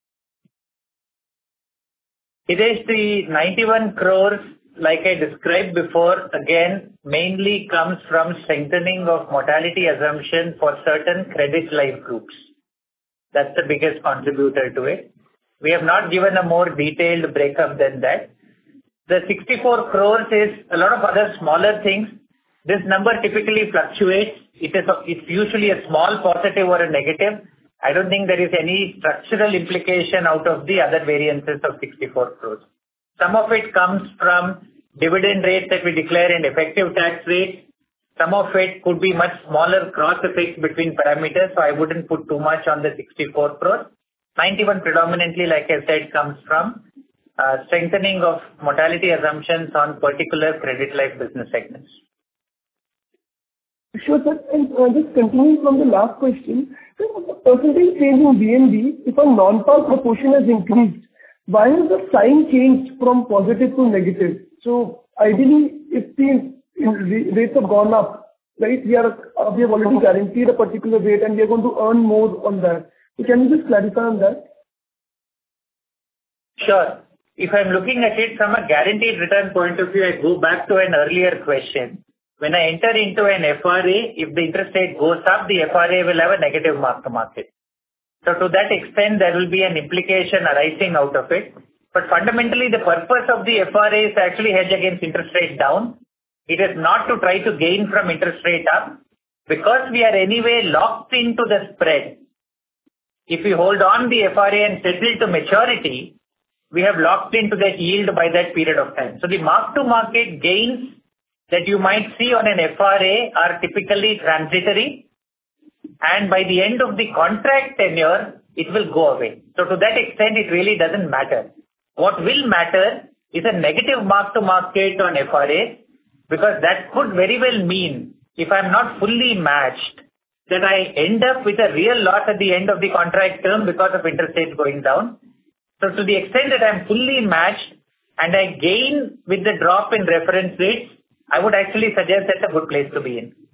S4: It is the 91 crores, like I described before, again, mainly comes from strengthening of mortality assumption for certain credit life groups. That's the biggest contributor to it. We have not given a more detailed breakup than that. The 64 crores is a lot of other smaller things. This number typically fluctuates. It's usually a small positive or a negative. I don't think there is any structural implication out of the other variances of 64 crores. Some of it comes from dividend rates that we declare and effective tax rates. Some of it could be much smaller cross effects between parameters, so I wouldn't put too much on the 64 crores. 91 predominantly, like I said, comes from strengthening of mortality assumptions on particular credit life business segments.
S16: Sure, sir. And just continuing from the last question, sir, the percentage change in VNB, if a non-par proportion has increased, why has the sign changed from positive to negative? So ideally, if the rates have gone up, right, we have already guaranteed a particular rate and we are going to earn more on that. So can you just clarify on that?
S4: Sure. If I'm looking at it from a guaranteed return point of view, I go back to an earlier question. When I enter into an FRA, if the interest rate goes up, the FRA will have a negative mark to market. So to that extent, there will be an implication arising out of it. But fundamentally, the purpose of the FRA is to actually hedge against interest rate down. It is not to try to gain from interest rate up, because we are anyway locked into the spread. If we hold on the FRA and settle to maturity, we have locked into that yield by that period of time. So the mark to market gains that you might see on an FRA are typically transitory, and by the end of the contract tenure, it will go away. So to that extent, it really doesn't matter. What will matter is a negative mark to market on FRA, because that could very well mean, if I'm not fully matched, that I end up with a real loss at the end of the contract term because of interest rates going down. So to the extent that I'm fully matched and I gain with the drop in reference rates, I would actually suggest that's a good place to be in.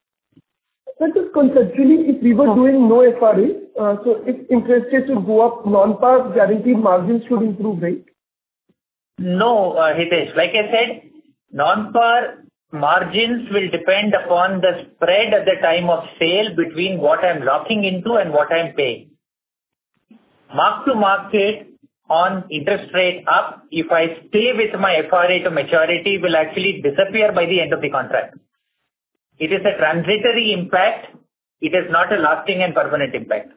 S16: But just conceptually, if we were doing no FRA, so if interest rates would go up, non-par guaranteed margins should improve, right?
S4: No, Hitesh. Like I said, non-par margins will depend upon the spread at the time of sale between what I'm locking into and what I'm paying. Mark to market on interest rate up, if I stay with my FRA to maturity, will actually disappear by the end of the contract. It is a transitory impact. It is not a lasting and permanent impact.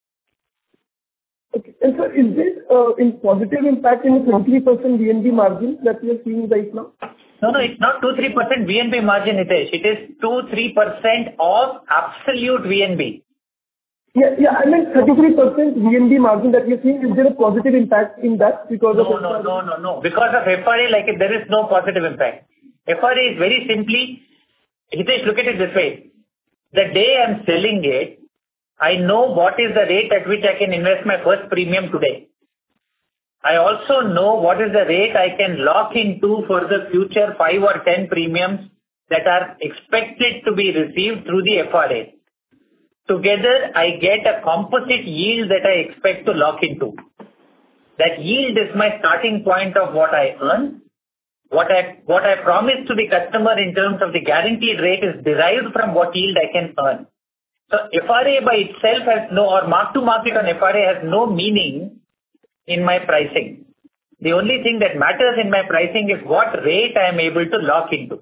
S16: Okay. And sir, is this in positive impact in the 23% VNB margin that we are seeing right now?
S4: No, it's not 2-3% VNB margin, Hitesh. It is 2-3% of absolute VNB.
S16: Yeah, I meant 33% VNB margin that we are seeing. Is there a positive impact in that because of FRA?
S4: No. Because of FRA, there is no positive impact. FRA is very simply, Hitesh, look at it this way. The day I'm selling it, I know what is the rate at which I can invest my first premium today. I also know what is the rate I can lock into for the future 5 or 10 premiums that are expected to be received through the FRA. Together, I get a composite yield that I expect to lock into. That yield is my starting point of what I earn. What I promise to the customer in terms of the guaranteed rate is derived from what yield I can earn. So FRA by itself has no, or mark to market on FRA has no meaning in my pricing. The only thing that matters in my pricing is what rate I am able to lock into.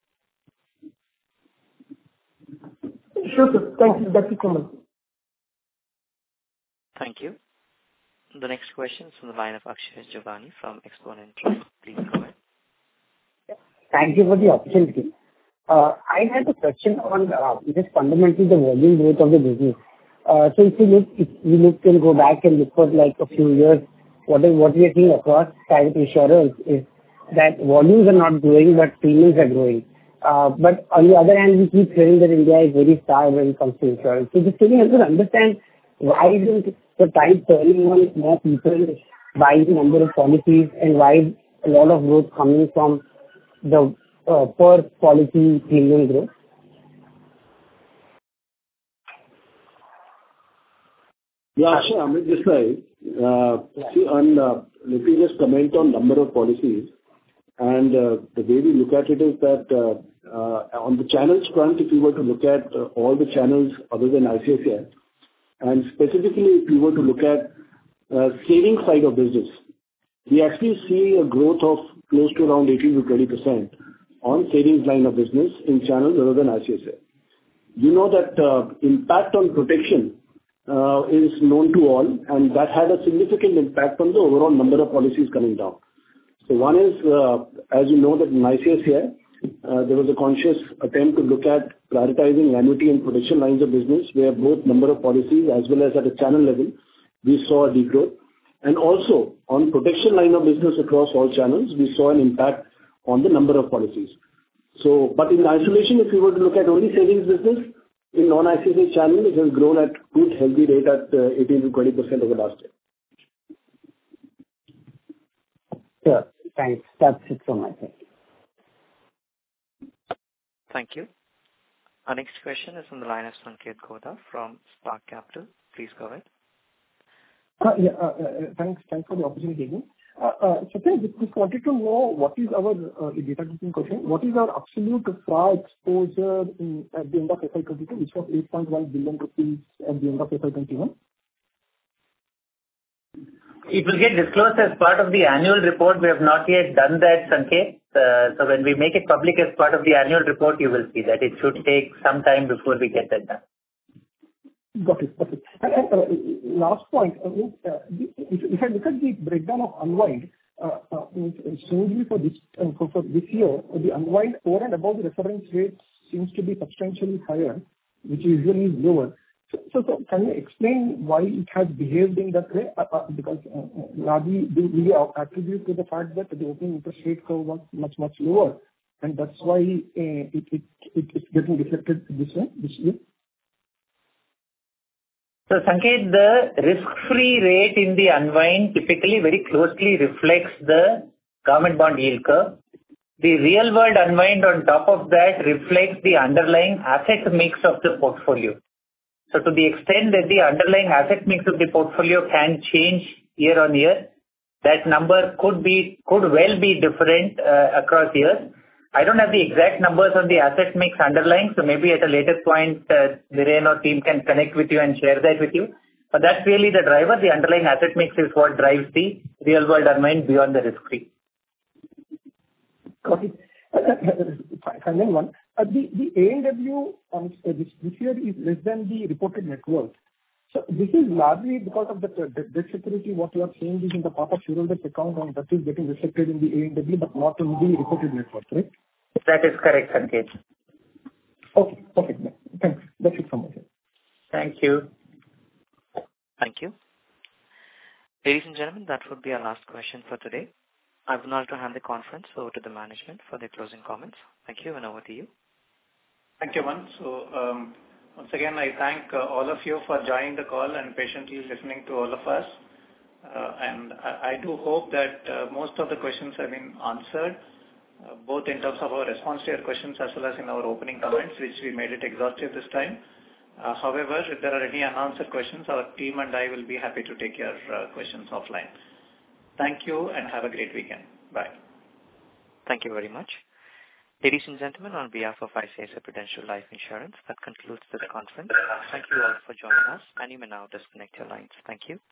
S16: Sure, sir. Thank you. That's it from me.
S1: Thank you. The next question is from the line of Akshay Jogani from Exponent Trust. Please go ahead.
S17: Thank you for the opportunity. I had a question on just fundamentally the volume growth of the business. So if we look and go back and look for like a few years, what we are seeing across private insurers is that volumes are not growing, but premiums are growing. But on the other hand, we keep hearing that India is very starved when it comes to insurance. So just can you help us understand why isn't the tide turning on more people buying the number of policies, and why a lot of growth coming from the per policy premium growth?
S3: Yeah, sure. Amit this side. Let me just comment on number of policies. And the way we look at it is that on the channels front, if you were to look at all the channels other than ICICI, and specifically if you were to look at savings side of business, we actually see a growth of close to around 18 to 20% on savings line of business in channels other than ICICI. You know that impact on protection is known to all, and that had a significant impact on the overall number of policies coming down. So one is, as you know, that in ICICI, there was a conscious attempt to look at prioritizing annuity and protection lines of business, where both number of policies as well as at a channel level, we saw a degrowth. And also, on protection line of business across all channels, we saw an impact on the number of policies. So, but in isolation, if you were to look at only savings business, in non-ICICI channel, it has grown at good, healthy rate at 18%-20% over last year.
S17: Sure. Thanks. That's it from my side.
S1: Thank you. Our next question is on the line of Sanket Godha from Spark Capital. Please go ahead.
S11: Thanks for the opportunity again. Satyan, just wanted to know what is our data keeping question. What is our absolute FRA exposure at the end of FY 22, which was 8.1 billion rupees at the end of FY 21?
S4: It will get disclosed as part of the annual report. We have not yet done that, Sanket. So when we make it public as part of the annual report, you will see that. It should take some time before we get that done.
S11: Got it. And last point, if I look at the breakdown of unwind, strangely for this year, the unwind over and above the reference rate seems to be substantially higher, which usually is lower. So can you explain why it has behaved in that way? Because largely we attribute to the fact that the opening interest rate curve was much lower, and that's why it's getting reflected this year.
S4: So Sanket, the risk-free rate in the unwind typically very closely reflects the government bond yield curve. The real world unwind on top of that reflects the underlying asset mix of the portfolio. So to the extent that the underlying asset mix of the portfolio can change year on year, that number could well be different across years. I don't have the exact numbers on the asset mix underlying, so maybe at a later point, Dhiren or team can connect with you and share that with you. But that's really the driver. The underlying asset mix is what drives the real world unwind beyond the risk-free.
S11: Got it. Final one. The A&W this year is less than the reported net worth. So this is largely because of the debt security. What you are saying is in the part of shareholders account, and that is getting reflected in the A&W, but not in the reported net worth, right?
S4: That is correct, Sanket.
S11: Okay. Thanks. That's it from my side.
S4: Thank you.
S1: Thank you. Ladies and gentlemen, that would be our last question for today. I would now like to hand the conference over to the management for their closing comments. Thank you, and over to you.
S2: Thank you, Man. So, once again, I thank all of you for joining the call and patiently listening to all of us. And I do hope that most of the questions have been answered, both in terms of our response to your questions as well as in our opening comments, which we made it exhaustive this time. However, if there are any unanswered questions, our team and I will be happy to take your questions offline. Thank you and have a great weekend. Bye.
S1: Thank you very much. Ladies and gentlemen, on behalf of ICICI Prudential Life Insurance, that concludes this conference. Thank you all for joining us, and you may now disconnect your lines. Thank you.